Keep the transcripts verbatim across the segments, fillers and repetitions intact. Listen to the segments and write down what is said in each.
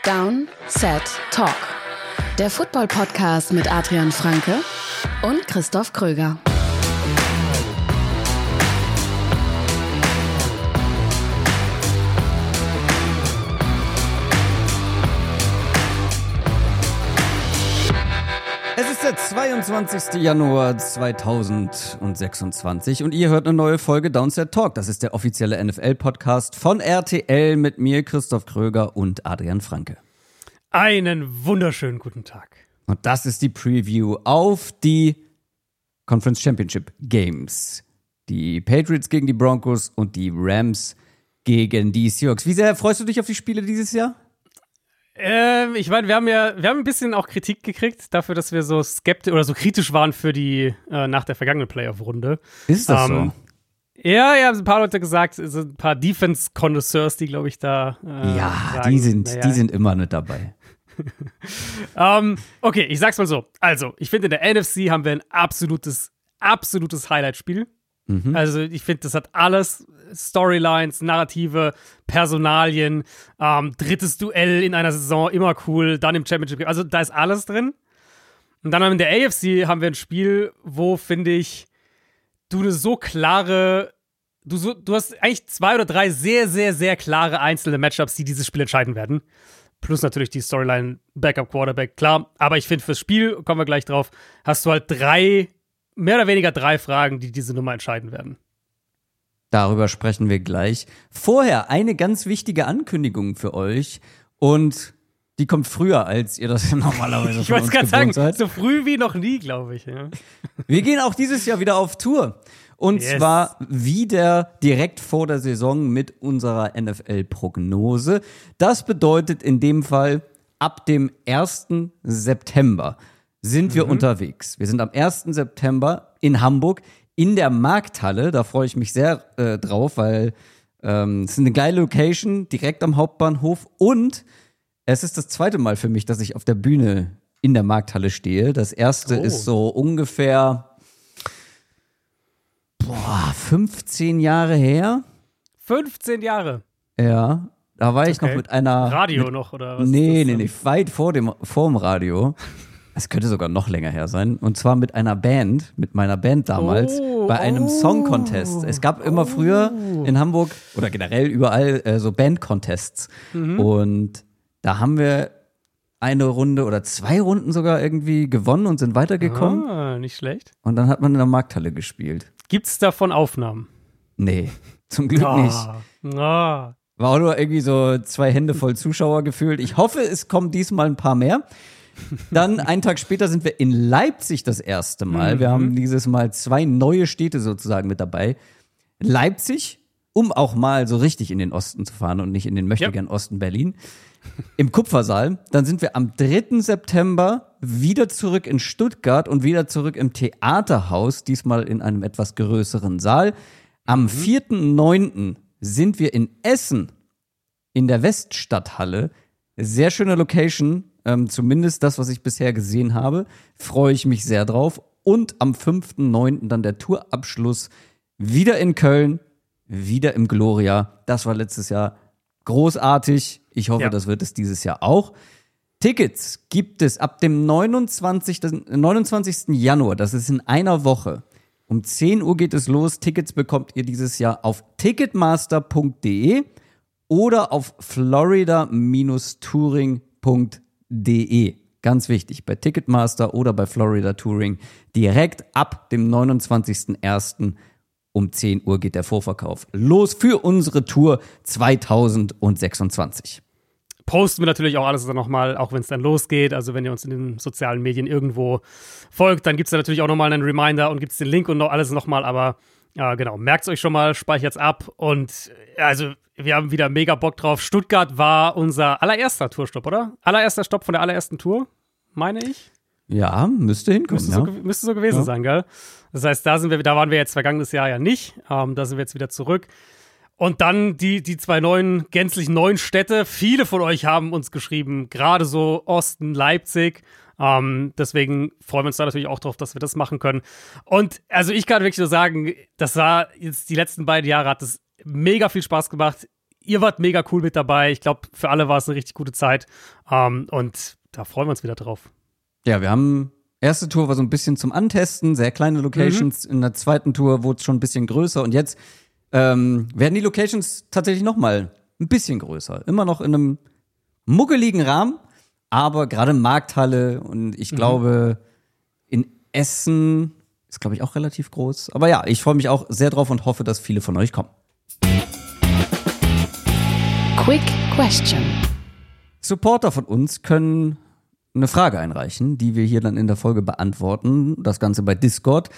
Down, Set, Talk. Der Football-Podcast mit Adrian Franke und Christoph Kröger. Es ist der zweiundzwanzigster Januar zweitausendsechsundzwanzig und ihr hört eine neue Folge Downset Talk. Das ist der offizielle N F L-Podcast von R T L mit mir, Christoph Kröger und Adrian Franke. Einen wunderschönen guten Tag. Und das ist die Preview auf die Conference Championship Games. Die Patriots gegen die Broncos und die Rams gegen die Seahawks. Wie sehr freust du dich auf die Spiele dieses Jahr? Ähm, ich meine, wir haben ja, wir haben ein bisschen auch Kritik gekriegt dafür, dass wir so skeptisch oder so kritisch waren für die äh, nach der vergangenen Playoff-Runde. Ist das ähm, so? Ja, ja, haben ein paar Leute gesagt, so ein paar Defense-Connoisseurs, die, glaube ich, da äh, Ja, sagen, die sind, naja. die sind immer nicht dabei. ähm, okay, ich sag's mal so. Also, ich finde, in der N F C haben wir ein absolutes, absolutes Highlight-Spiel. Mhm. Also, ich finde, das hat alles. Storylines, Narrative, Personalien, ähm, drittes Duell in einer Saison, immer cool, dann im Championship. Also, da ist alles drin. Und dann in der A F C haben wir ein Spiel, wo, finde ich, du eine so klare, du, so, du hast eigentlich zwei oder drei sehr, sehr, sehr klare einzelne Matchups, die dieses Spiel entscheiden werden. Plus natürlich die Storyline Backup Quarterback, klar. Aber ich finde, fürs Spiel, kommen wir gleich drauf, hast du halt drei, mehr oder weniger drei Fragen, die diese Nummer entscheiden werden. Darüber sprechen wir gleich. Vorher eine ganz wichtige Ankündigung für euch und die kommt früher, als ihr das normalerweise Ich von wollte uns gerade gewohnt sagen, seid. so früh wie noch nie, glaube ich. Ja. Wir gehen auch dieses Jahr wieder auf Tour. Und Yes. zwar wieder direkt vor der Saison mit unserer N F L-Prognose. Das bedeutet in dem Fall, ab dem ersten September sind wir Mhm. unterwegs. Wir sind am ersten September in Hamburg in der Markthalle. Da freue ich mich sehr äh, drauf, weil ähm, es ist eine geile Location, direkt am Hauptbahnhof. Und es ist das zweite Mal für mich, dass ich auf der Bühne in der Markthalle stehe. Das erste Oh. ist so ungefähr boah, fünfzehn Jahre her. fünfzehn Jahre. Ja, da war ich Okay. noch mit einer Radio mit, noch, oder was? Nee, ist das nee, dann? nee, weit vor dem vorm Radio. Es könnte sogar noch länger her sein. Und zwar mit einer Band, mit meiner Band damals, Oh, bei einem oh. Song Contest. Es gab immer früher in Hamburg oder generell überall äh, so Band Contests. Mhm. Und da haben wir eine Runde oder zwei Runden sogar irgendwie gewonnen und sind weitergekommen. Ah, nicht schlecht. Und dann hat man in der Markthalle gespielt. Gibt's davon Aufnahmen? Nee, zum Glück nicht. Ah. War auch nur irgendwie so zwei Hände voll Zuschauer gefühlt. Ich hoffe, es kommen diesmal ein paar mehr. Dann, einen Tag später, sind wir in Leipzig das erste Mal. Mhm. Wir haben dieses Mal zwei neue Städte sozusagen mit dabei. Leipzig, um auch mal so richtig in den Osten zu fahren und nicht in den möchtegern Osten Berlin. Im Kupfersaal. Dann sind wir am dritten September wieder zurück in Stuttgart und wieder zurück im Theaterhaus, diesmal in einem etwas größeren Saal. Am Mhm. vierten neunten sind wir in Essen in der Weststadthalle. Sehr schöne Location, ähm, zumindest das, was ich bisher gesehen habe. Freue ich mich sehr drauf. Und am fünften neunten dann der Tourabschluss wieder in Köln, wieder im Gloria. Das war letztes Jahr großartig. Ich hoffe, Ja. das wird es dieses Jahr auch. Tickets gibt es ab dem neunundzwanzigsten neunundzwanzigsten Januar. Das ist in einer Woche. Um zehn Uhr geht es los. Tickets bekommt ihr dieses Jahr auf ticketmaster punkt de oder auf florida Bindestrich touring punkt de. Ganz wichtig, bei Ticketmaster oder bei Florida Touring direkt ab dem neunundzwanzigsten ersten um zehn Uhr geht der Vorverkauf los für unsere Tour zweitausendsechsundzwanzig. Posten wir natürlich auch alles dann nochmal, auch wenn es dann losgeht. Also wenn ihr uns in den sozialen Medien irgendwo folgt, dann gibt es da natürlich auch nochmal einen Reminder und gibt es den Link und noch alles nochmal. Aber ja, genau, merkt es euch schon mal, speichert es ab. Und also wir haben wieder mega Bock drauf. Stuttgart war unser allererster Tourstopp, oder? Allererster Stopp von der allerersten Tour, meine ich. Ja, müsste hinkommen, Müsste, ja. so, müsste so gewesen Ja. sein, gell? Das heißt, da sind wir, da waren wir jetzt vergangenes Jahr ja nicht. Ähm, da sind wir jetzt wieder zurück. Und dann die, die zwei neuen, gänzlich neuen Städte. Viele von euch haben uns geschrieben, gerade so Osten, Leipzig. Ähm, deswegen freuen wir uns da natürlich auch drauf, dass wir das machen können. Und also ich kann wirklich nur sagen, das war jetzt die letzten beiden Jahre, hat es mega viel Spaß gemacht. ihr wart mega cool mit dabei. Ich glaube, für alle war es eine richtig gute Zeit. Ähm, und da freuen wir uns wieder drauf. Ja, wir haben, erste Tour war so ein bisschen zum Antesten, sehr kleine Locations. Mhm. In der zweiten Tour wurde es schon ein bisschen größer. Und jetzt ähm, werden die Locations tatsächlich noch mal ein bisschen größer. Immer noch in einem muckeligen Rahmen, aber gerade Markthalle und ich mhm. glaube, in Essen ist, glaube ich, auch relativ groß. Aber ja, ich freue mich auch sehr drauf und hoffe, dass viele von euch kommen. Quick Question. Supporter von uns können eine Frage einreichen, die wir hier dann in der Folge beantworten. Das Ganze bei Discord.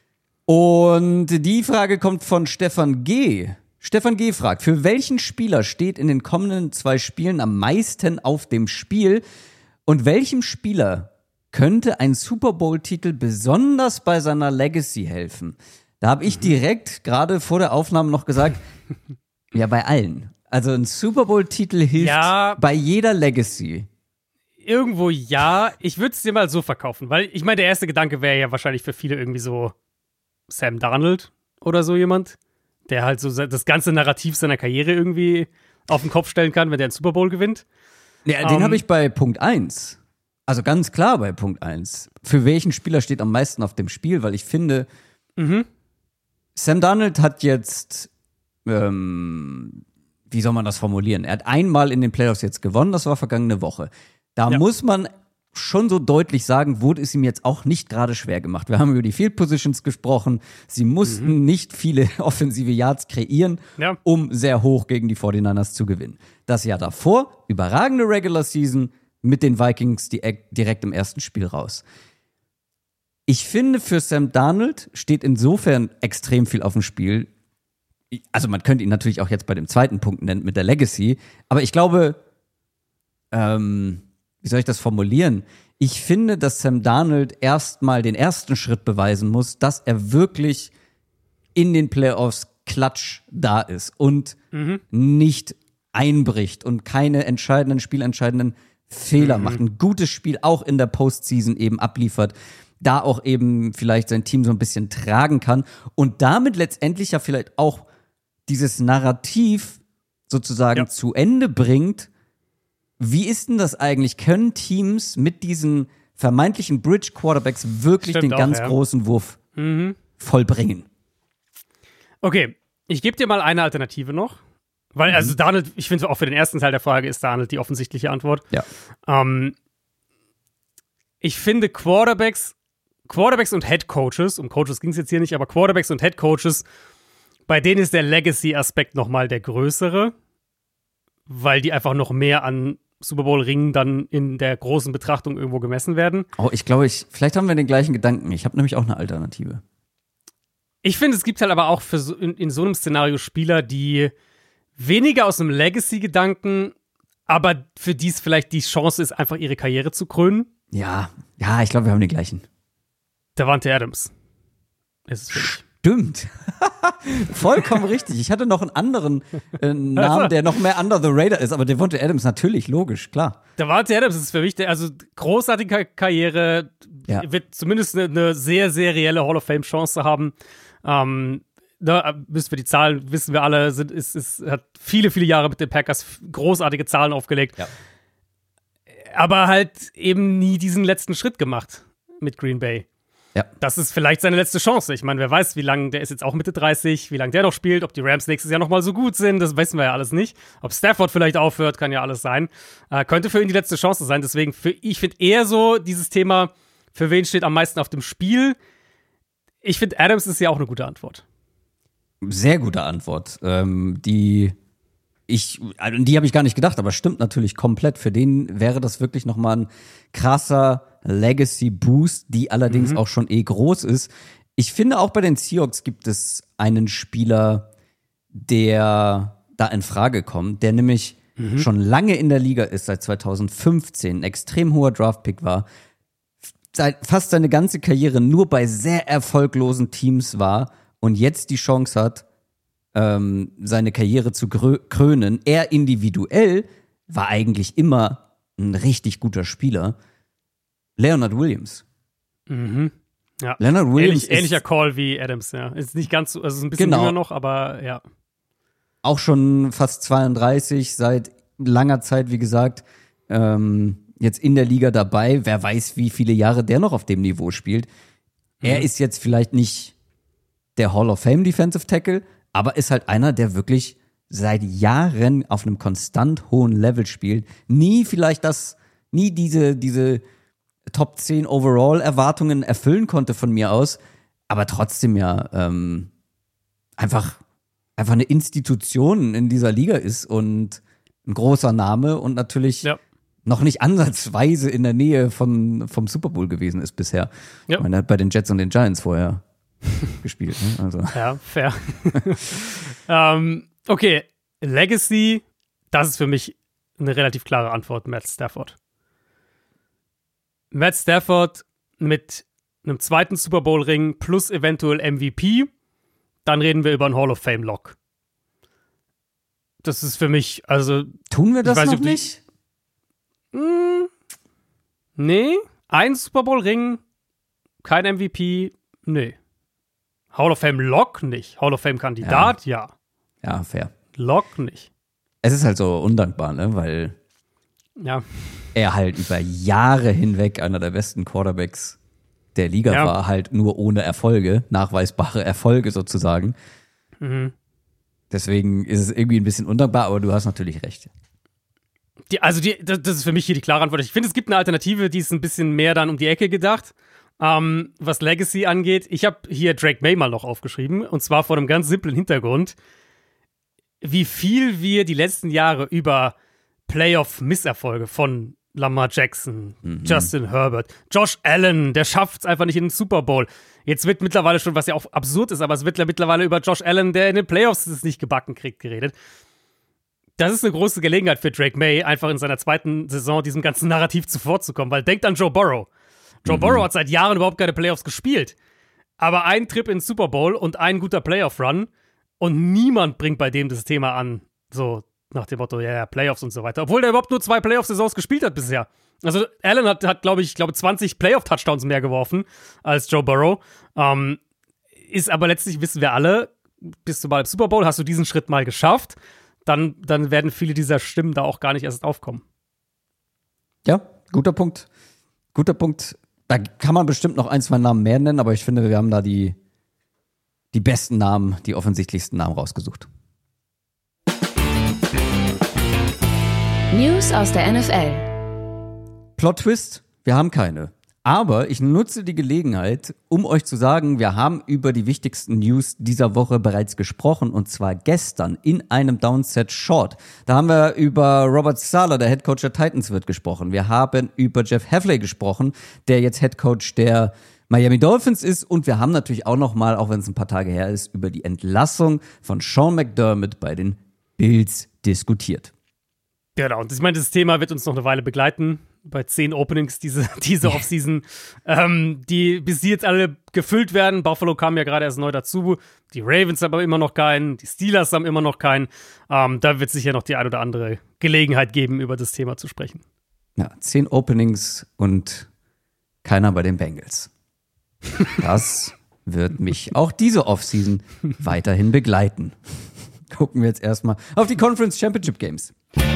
Und die Frage kommt von Stefan G. Stefan G. fragt, für welchen Spieler steht in den kommenden zwei Spielen am meisten auf dem Spiel? Und welchem Spieler könnte ein Super Bowl-Titel besonders bei seiner Legacy helfen? Da habe ich direkt gerade vor der Aufnahme noch gesagt, ja, bei allen. Also ein Super Bowl-Titel hilft ja, bei jeder Legacy. Irgendwo ja. Ich würde es dir mal so verkaufen, weil ich meine, der erste Gedanke wäre ja wahrscheinlich für viele irgendwie so Sam Darnold oder so jemand, der halt so das ganze Narrativ seiner Karriere irgendwie auf den Kopf stellen kann, wenn der einen Super Bowl gewinnt. Ja, den um, habe ich bei Punkt eins. Also ganz klar bei Punkt eins. Für welchen Spieler steht am meisten auf dem Spiel? Weil ich finde, mhm. Sam Darnold hat jetzt ähm, wie soll man das formulieren? Er hat einmal in den Playoffs jetzt gewonnen, das war vergangene Woche. Da ja. muss man schon so deutlich sagen, wurde es ihm jetzt auch nicht gerade schwer gemacht. Wir haben über die Field Positions gesprochen. Sie mussten mhm. nicht viele offensive Yards kreieren, ja. um sehr hoch gegen die forty-niners zu gewinnen. Das Jahr davor, überragende Regular Season mit den Vikings direkt im ersten Spiel raus. Ich finde, für Sam Darnold steht insofern extrem viel auf dem Spiel. Also man könnte ihn natürlich auch jetzt bei dem zweiten Punkt nennen mit der Legacy, aber ich glaube, ähm, wie soll ich das formulieren? Ich finde, dass Sam Darnold erstmal den ersten Schritt beweisen muss, dass er wirklich in den Playoffs klatsch da ist und mhm. nicht einbricht und keine entscheidenden, spielentscheidenden Fehler mhm. macht. Ein gutes Spiel auch in der Postseason eben abliefert, da auch eben vielleicht sein Team so ein bisschen tragen kann und damit letztendlich ja vielleicht auch dieses Narrativ sozusagen ja. zu Ende bringt. Wie ist denn das eigentlich? Können Teams mit diesen vermeintlichen Bridge-Quarterbacks wirklich Stimmt den auch, ganz ja. großen Wurf mhm. vollbringen? Okay, ich gebe dir mal eine Alternative noch. Weil, also Darnold, ich finde auch für den ersten Teil der Frage ist Darnold die offensichtliche Antwort. Ja. Ähm, ich finde Quarterbacks, Quarterbacks und Head Coaches, um Coaches ging es jetzt hier nicht, aber Quarterbacks und Head Coaches, bei denen ist der Legacy-Aspekt nochmal der größere, weil die einfach noch mehr an Super Bowl-Ringen dann in der großen Betrachtung irgendwo gemessen werden. Oh, ich glaube, ich, vielleicht haben wir den gleichen Gedanken. Ich habe nämlich auch eine Alternative. Ich finde, es gibt halt aber auch für so, in, in so einem Szenario Spieler, die weniger aus einem Legacy-Gedanken, aber für die es vielleicht die Chance ist, einfach ihre Karriere zu krönen. Ja, ja, ich glaube, wir haben den gleichen. Davante Adams. Ist es für mich. Stimmt. Vollkommen richtig. Ich hatte noch einen anderen äh, Namen, der noch mehr under the radar ist, aber Davante Adams natürlich, logisch, klar. Davante Adams ist für mich, der, also großartige Karriere, ja. wird zumindest eine, eine sehr, sehr reelle Hall of Fame-Chance haben. Ähm, da müssen wir die Zahlen, wissen wir alle, sind, ist, ist, hat viele, viele Jahre mit den Packers großartige Zahlen aufgelegt. Ja. Aber halt eben nie diesen letzten Schritt gemacht mit Green Bay. Ja. Das ist vielleicht seine letzte Chance. Ich meine, wer weiß, wie lange, der ist jetzt auch Mitte dreißig, wie lange der noch spielt, ob die Rams nächstes Jahr noch mal so gut sind, das wissen wir ja alles nicht. Ob Stafford vielleicht aufhört, kann ja alles sein. Äh, könnte für ihn die letzte Chance sein. Deswegen, für, ich finde eher so dieses Thema, für wen steht am meisten auf dem Spiel. Ich finde, Adams ist ja auch eine gute Antwort. Sehr gute Antwort. Ähm, die ich, also die habe ich gar nicht gedacht, aber stimmt natürlich komplett. Für den wäre das wirklich noch mal ein krasser Legacy-Boost, die allerdings mhm. auch schon eh groß ist. Ich finde, auch bei den Seahawks gibt es einen Spieler, der da in Frage kommt, der nämlich mhm. schon lange in der Liga ist, seit zwanzig fünfzehn, ein extrem hoher Draftpick war, seit fast seine ganze Karriere nur bei sehr erfolglosen Teams war und jetzt die Chance hat, ähm, seine Karriere zu grö- krönen. Er individuell war eigentlich immer ein richtig guter Spieler. Leonard Williams. Mhm. Ja. Leonard Williams Ähnlich, ähnlicher Call wie Adams, ja. Ist nicht ganz so, also ist ein bisschen genau. jünger noch, aber ja. auch schon fast zweiunddreißig, seit langer Zeit, wie gesagt, ähm, jetzt in der Liga dabei. Wer weiß, wie viele Jahre der noch auf dem Niveau spielt. Mhm. Er ist jetzt vielleicht nicht der Hall of Fame Defensive Tackle, aber ist halt einer, der wirklich seit Jahren auf einem konstant hohen Level spielt. Nie vielleicht das, nie diese, diese Top zehn Overall-Erwartungen erfüllen konnte von mir aus, aber trotzdem ja ähm, einfach, einfach eine Institution in dieser Liga ist und ein großer Name und natürlich ja. noch nicht ansatzweise in der Nähe von, vom Super Bowl gewesen ist bisher. Ja. Ich meine, er hat bei den Jets und den Giants vorher gespielt. Ne? Also. Ja, fair. ähm, okay, Legacy, das ist für mich eine relativ klare Antwort, Matt Stafford. Matt Stafford mit einem zweiten Super Bowl-Ring plus eventuell M V P, dann reden wir über einen Hall of Fame-Lock. Das ist für mich, also... Tun wir das weiß, noch nicht? Die, mh, nee, ein Super Bowl-Ring, kein M V P, nee. Hall of Fame-Lock nicht. Hall of Fame-Kandidat, ja. ja. Ja, fair. Lock nicht. Es ist halt so undankbar, ne, weil ja. er halt über Jahre hinweg einer der besten Quarterbacks der Liga ja. war, halt nur ohne Erfolge, nachweisbare Erfolge sozusagen. Mhm. Deswegen ist es irgendwie ein bisschen undankbar, aber du hast natürlich recht. Die, also die, das, das ist für mich hier die klare Antwort. Ich finde, es gibt eine Alternative, die ist ein bisschen mehr dann um die Ecke gedacht, ähm, was Legacy angeht. Ich habe hier Drake May mal noch aufgeschrieben, und zwar vor einem ganz simplen Hintergrund, wie viel wir die letzten Jahre über Playoff-Misserfolge von Lamar Jackson, mhm. Justin Herbert, Josh Allen, der schafft es einfach nicht in den Super Bowl. Jetzt wird mittlerweile schon, was ja auch absurd ist, aber es wird ja mittlerweile über Josh Allen, der in den Playoffs es nicht gebacken kriegt, geredet. Das ist eine große Gelegenheit für Drake May, einfach in seiner zweiten Saison diesem ganzen Narrativ zuvorzukommen, weil denkt an Joe Burrow. Joe mhm. Burrow hat seit Jahren überhaupt keine Playoffs gespielt. Aber ein Trip ins Super Bowl und ein guter Playoff-Run und niemand bringt bei dem das Thema an, so nach dem Motto, ja, ja, Playoffs und so weiter. Obwohl der überhaupt nur zwei Playoff-Saisons gespielt hat bisher. Also Allen hat, hat glaube ich, glaube zwanzig Playoff-Touchdowns mehr geworfen als Joe Burrow. Ähm, ist aber letztlich, wissen wir alle, bist du mal im Super Bowl, hast du diesen Schritt mal geschafft, dann, dann werden viele dieser Stimmen da auch gar nicht erst aufkommen. Ja, guter Punkt. Guter Punkt. Da kann man bestimmt noch ein, zwei Namen mehr nennen, aber ich finde, wir haben da die, die besten Namen, die offensichtlichsten Namen rausgesucht. News aus der N F L. Plot-Twist, wir haben keine. Aber ich nutze die Gelegenheit, um euch zu sagen, wir haben über die wichtigsten News dieser Woche bereits gesprochen, und zwar gestern in einem Downset Short. Da haben wir über Robert Saleh, der Headcoach der Titans, wird gesprochen. Wir haben über Jeff Hafley gesprochen, der jetzt Headcoach der Miami Dolphins ist, und wir haben natürlich auch noch mal, auch wenn es ein paar Tage her ist, über die Entlassung von Sean McDermott bei den Bills diskutiert. Genau, und ich meine, das Thema wird uns noch eine Weile begleiten, bei zehn Openings diese, diese Offseason, ähm, die bis jetzt alle gefüllt werden. Buffalo kam ja gerade erst neu dazu, die Ravens haben aber immer noch keinen, die Steelers haben immer noch keinen. Ähm, da wird es sicher noch die ein oder andere Gelegenheit geben, über das Thema zu sprechen. Ja, zehn Openings und keiner bei den Bengals. Das wird mich auch diese Offseason weiterhin begleiten. Gucken wir jetzt erstmal auf die Conference Championship Games.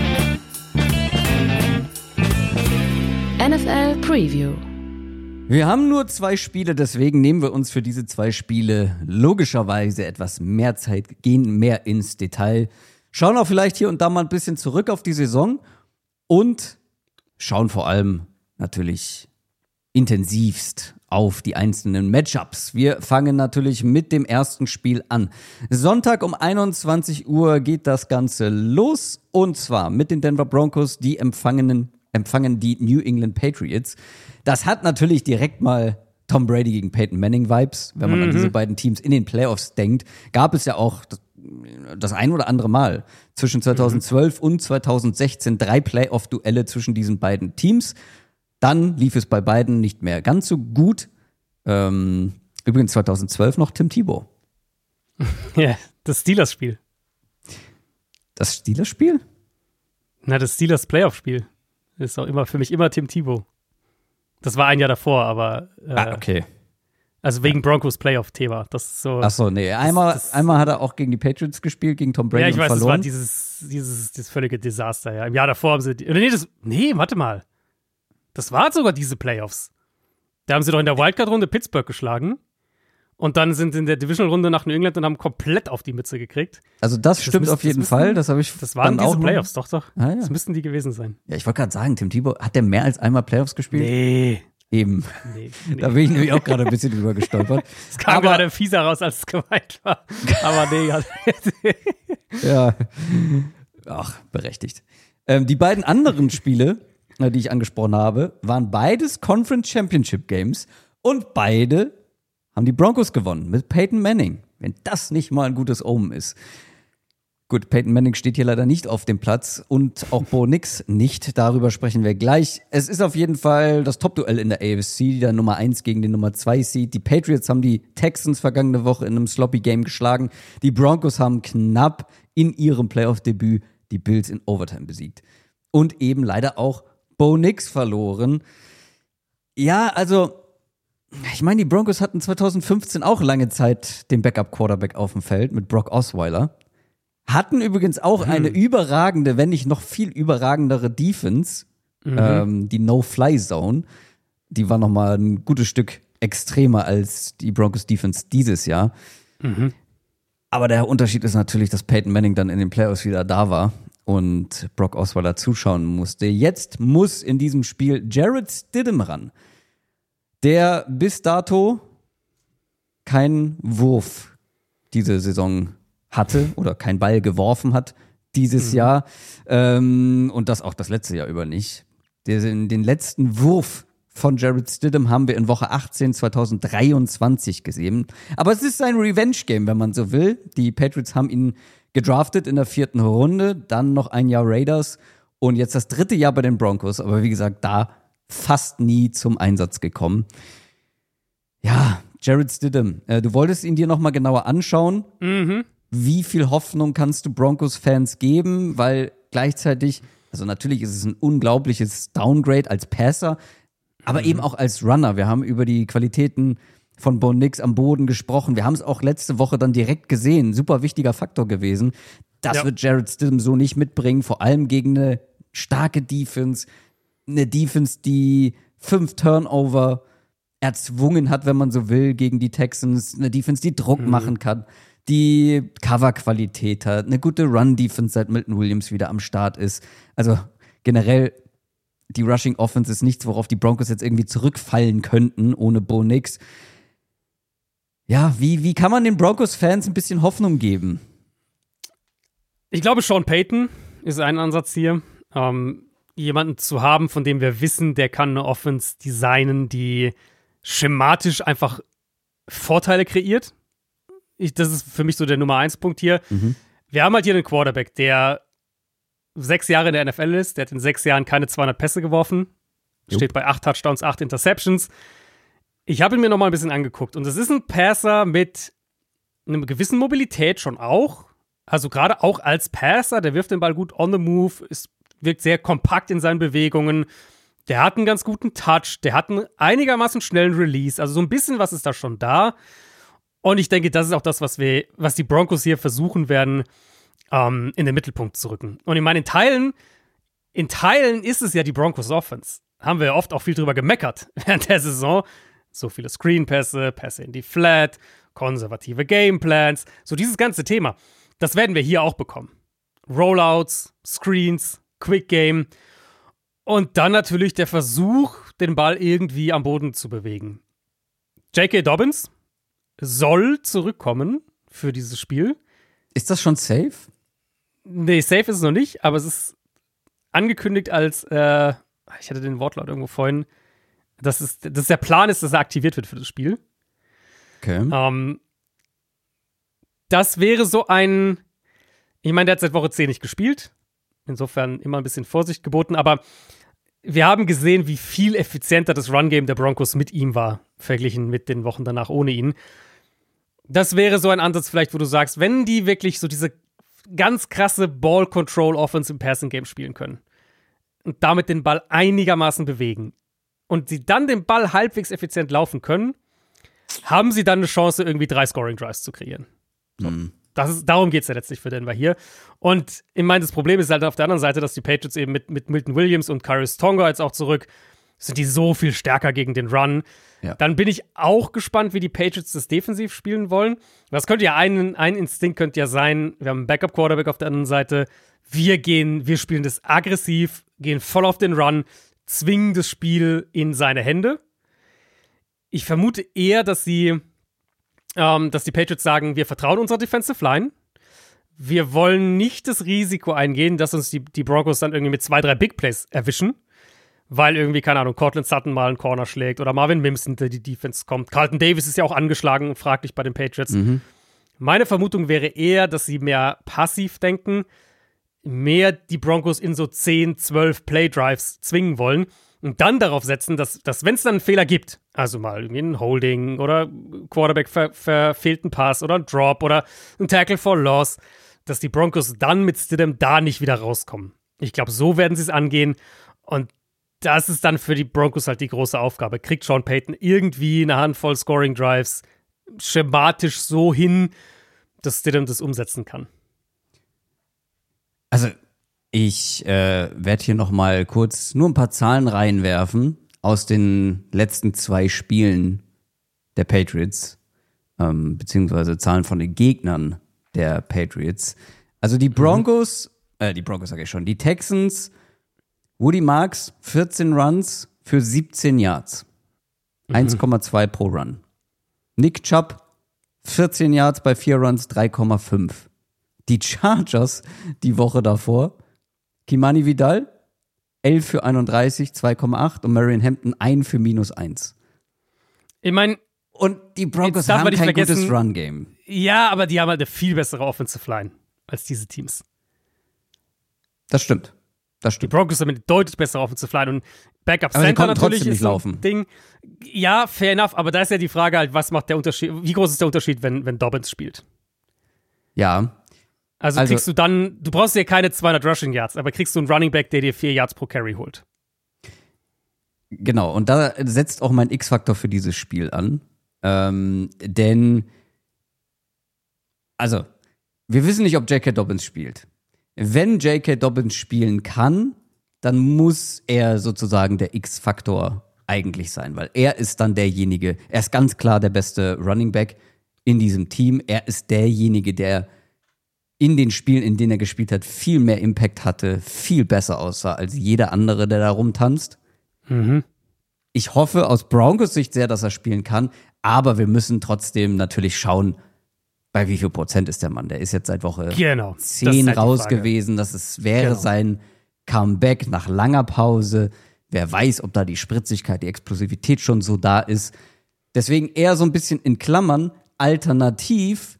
N F L Preview. Wir haben nur zwei Spiele, deswegen nehmen wir uns für diese zwei Spiele logischerweise etwas mehr Zeit, gehen mehr ins Detail, schauen auch vielleicht hier und da mal ein bisschen zurück auf die Saison und schauen vor allem natürlich intensivst auf die einzelnen Matchups. Wir fangen natürlich mit dem ersten Spiel an. Sonntag um einundzwanzig Uhr geht das Ganze los, und zwar mit den Denver Broncos, die empfangenen, empfangen die New England Patriots. Das hat natürlich direkt mal Tom Brady gegen Peyton Manning Vibes, wenn man mhm. an diese beiden Teams in den Playoffs denkt. Gab es ja auch das, das ein oder andere Mal zwischen zweitausendzwölf mhm. und zweitausendsechzehn drei Playoff-Duelle zwischen diesen beiden Teams. Dann lief es bei beiden nicht mehr ganz so gut. Ähm, übrigens zweitausendzwölf noch Tim Tebow. Ja, das Steelers-Spiel. Das Steelers-Spiel? Na, das Steelers-Playoff-Spiel. Ist auch immer für mich immer Tim Tebow. Das war ein Jahr davor, aber. Äh, ah, okay. Also wegen Broncos Playoff-Thema. Das ist so. Ach so, nee. Einmal, das, das, einmal hat er auch gegen die Patriots gespielt, gegen Tom Brady ja, ich und weiß, verloren. das war dieses, dieses, dieses völlige Desaster, ja. Im Jahr davor haben sie, die, nee, das, nee, warte mal. Das waren sogar diese Playoffs. Da haben sie doch in der Wildcard-Runde Pittsburgh geschlagen. Und dann sind sie in der Divisional-Runde nach New England und haben komplett auf die Mütze gekriegt. Also das, das stimmt müsst, auf jeden das Fall. Das habe ich Das waren dann diese auch Playoffs, doch, doch. Ah, ja. Das müssten die gewesen sein. Ja, ich wollte gerade sagen, Tim Tebow, hat der mehr als einmal Playoffs gespielt? Nee. Eben. Nee, nee. Da bin ich nämlich auch gerade ein bisschen drüber gestolpert. Es kam aber, gerade fieser raus, als es gemeint war. Aber nee. Ja. Ach, berechtigt. Ähm, die beiden anderen Spiele, die ich angesprochen habe, waren beides Conference Championship Games und beide haben die Broncos gewonnen mit Peyton Manning. Wenn das nicht mal ein gutes Omen ist. Gut, Peyton Manning steht hier leider nicht auf dem Platz und auch Bo Nix nicht. Darüber sprechen wir gleich. Es ist auf jeden Fall das Top-Duell in der A F C, der Nummer eins gegen den Nummer zwei Seed. Die Patriots haben die Texans vergangene Woche in einem Sloppy-Game geschlagen. Die Broncos haben knapp in ihrem Playoff-Debüt die Bills in Overtime besiegt. Und eben leider auch Bo Nix verloren. Ja, also ich meine, die Broncos hatten zwanzig fünfzehn auch lange Zeit den Backup-Quarterback auf dem Feld mit Brock Osweiler. Hatten übrigens auch eine mhm. überragende, wenn nicht noch viel überragendere Defense, mhm. ähm, die No-Fly-Zone. Die war nochmal ein gutes Stück extremer als die Broncos-Defense dieses Jahr. Mhm. Aber der Unterschied ist natürlich, dass Peyton Manning dann in den Playoffs wieder da war und Brock Osweiler zuschauen musste. Jetzt muss in diesem Spiel Jarrett Stidham ran, der bis dato keinen Wurf diese Saison hatte oder keinen Ball geworfen hat dieses mhm. Jahr ähm, und das auch das letzte Jahr über nicht. Den, den letzten Wurf von Jarrett Stidham haben wir in Woche achtzehn zweitausenddreiundzwanzig gesehen. Aber es ist ein Revenge-Game, wenn man so will. Die Patriots haben ihn gedraftet in der vierten Runde, dann noch ein Jahr Raiders und jetzt das dritte Jahr bei den Broncos. Aber wie gesagt, da fast nie zum Einsatz gekommen. Ja, Jarrett Stidham, äh, du wolltest ihn dir noch mal genauer anschauen. Mhm. Wie viel Hoffnung kannst du Broncos-Fans geben? Weil gleichzeitig, also natürlich ist es ein unglaubliches Downgrade als Passer, aber mhm. eben auch als Runner. Wir haben über die Qualitäten von Bo Nix am Boden gesprochen. Wir haben es auch letzte Woche dann direkt gesehen. Super wichtiger Faktor gewesen. Das ja. wird Jarrett Stidham so nicht mitbringen, vor allem gegen eine starke Defense. Eine Defense, die fünf Turnover erzwungen hat, wenn man so will, gegen die Texans. Eine Defense, die Druck mhm. machen kann, die Coverqualität hat, eine gute Run-Defense, seit Milton Williams wieder am Start ist. Also generell, die Rushing Offense ist nichts, worauf die Broncos jetzt irgendwie zurückfallen könnten, ohne Bo Nix. Ja, wie, wie kann man den Broncos-Fans ein bisschen Hoffnung geben? Ich glaube, Sean Payton ist ein Ansatz hier. Ähm, jemanden zu haben, von dem wir wissen, der kann eine Offense designen, die schematisch einfach Vorteile kreiert. Ich, das ist für mich so der Nummer eins Punkt hier. Mhm. Wir haben halt hier einen Quarterback, der sechs Jahre in der N F L ist. Der hat in sechs Jahren keine zweihundert Pässe geworfen. Jupp. Steht bei acht Touchdowns, acht Interceptions. Ich habe ihn mir noch mal ein bisschen angeguckt. Und es ist ein Passer mit einer gewissen Mobilität schon auch. Also gerade auch als Passer. Der wirft den Ball gut on the move. Ist, wirkt sehr kompakt in seinen Bewegungen. Der hat einen ganz guten Touch. Der hat einen einigermaßen schnellen Release. Also so ein bisschen was ist da schon da. Und ich denke, das ist auch das, was wir, was die Broncos hier versuchen werden, ähm, in den Mittelpunkt zu rücken. Und ich meine, in Teilen, in Teilen ist es ja die Broncos Offense. Haben wir ja oft auch viel drüber gemeckert während der Saison. So viele Screenpässe, Pässe in die Flat, konservative Gameplans, so dieses ganze Thema. Das werden wir hier auch bekommen. Rollouts, Screens, Quick Game und dann natürlich der Versuch, den Ball irgendwie am Boden zu bewegen. J K. Dobbins soll zurückkommen für dieses Spiel. Ist das schon safe? Nee, safe ist es noch nicht, aber es ist angekündigt als, äh, ich hatte den Wortlaut irgendwo vorhin, dass, es, dass der Plan ist, dass er aktiviert wird für das Spiel. Okay. Ähm, das wäre so ein, ich meine, der hat seit Woche zehn nicht gespielt. Insofern immer ein bisschen Vorsicht geboten, aber wir haben gesehen, wie viel effizienter das Run-Game der Broncos mit ihm war, verglichen mit den Wochen danach ohne ihn. Das wäre so ein Ansatz vielleicht, wo du sagst, wenn die wirklich so diese ganz krasse Ball-Control-Offense im Passing-Game spielen können und damit den Ball einigermaßen bewegen und sie dann den Ball halbwegs effizient laufen können, haben sie dann eine Chance, irgendwie drei Scoring-Drives zu kreieren. So. Mhm. Das ist, darum geht es ja letztlich für Denver hier. Und ich meine, das Problem ist halt auf der anderen Seite, dass die Patriots eben mit, mit Milton Williams und Khyiris Tonga jetzt auch zurück sind die so viel stärker gegen den Run. Ja. Dann bin ich auch gespannt, wie die Patriots das defensiv spielen wollen. Das könnte ja ein, ein Instinkt könnte ja sein, wir haben einen Backup-Quarterback auf der anderen Seite, wir gehen, wir spielen das aggressiv, gehen voll auf den Run, zwingen das Spiel in seine Hände. Ich vermute eher, dass sie, ähm, dass die Patriots sagen, wir vertrauen unserer Defensive Line. Wir wollen nicht das Risiko eingehen, dass uns die, die Broncos dann irgendwie mit zwei, drei Big Plays erwischen. Weil irgendwie, keine Ahnung, Cortland Sutton mal einen Corner schlägt oder Marvin Mims hinter die Defense kommt. Carlton Davis ist ja auch angeschlagen und fraglich bei den Patriots. Mhm. Meine Vermutung wäre eher, dass sie mehr passiv denken, mehr die Broncos in so zehn, zwölf Play-Drives zwingen wollen und dann darauf setzen, dass, dass wenn es dann einen Fehler gibt, also mal irgendwie ein Holding oder Quarterback ver- verfehlten Pass oder ein Drop oder ein Tackle for Loss, dass die Broncos dann mit Stidham da nicht wieder rauskommen. Ich glaube, so werden sie es angehen und das ist dann für die Broncos halt die große Aufgabe. Kriegt Sean Payton irgendwie eine Handvoll Scoring-Drives schematisch so hin, dass Stidham das umsetzen kann? Also, ich äh, werde hier noch mal kurz nur ein paar Zahlen reinwerfen aus den letzten zwei Spielen der Patriots, ähm, beziehungsweise Zahlen von den Gegnern der Patriots. Also die Broncos, mhm. äh, die Broncos sage ich schon, die Texans, Woody Marks, vierzehn Runs für siebzehn Yards. Mhm. eins Komma zwei pro Run. Nick Chubb, vierzehn Yards bei vier Runs, drei Komma fünf. Die Chargers die Woche davor, Kimani Vidal, elf für einunddreißig, zwei Komma acht und Marion Hampton ein für minus eins. Ich meine, und die Broncos haben kein gutes Run-Game. Ja, aber die haben halt eine viel bessere Offensive Line als diese Teams. Das stimmt. Das stimmt. Die Broncos haben eine deutlich bessere Offensive Line und Backup Center natürlich ist so ein Ding. Ja, fair enough, aber da ist ja die Frage halt, was macht der Unterschied, wie groß ist der Unterschied, wenn, wenn Dobbins spielt? Ja. Also, also kriegst du dann, du brauchst ja keine zweihundert Rushing Yards, aber kriegst du einen Running Back, der dir vier Yards pro Carry holt. Genau, und da setzt auch mein X-Faktor für dieses Spiel an. Ähm, denn, also, wir wissen nicht, ob J K. Dobbins spielt. Wenn J K. Dobbins spielen kann, dann muss er sozusagen der X-Faktor eigentlich sein, weil er ist dann derjenige, er ist ganz klar der beste Running Back in diesem Team. Er ist derjenige, der in den Spielen, in denen er gespielt hat, viel mehr Impact hatte, viel besser aussah als jeder andere, der da rumtanzt. Mhm. Ich hoffe aus Broncos Sicht sehr, dass er spielen kann, aber wir müssen trotzdem natürlich schauen, bei wie viel Prozent ist der Mann? Der ist jetzt seit Woche genau, zehn raus gewesen. Das ist, wäre genau. sein Comeback nach langer Pause. Wer weiß, ob da die Spritzigkeit, die Explosivität schon so da ist. Deswegen eher so ein bisschen in Klammern alternativ.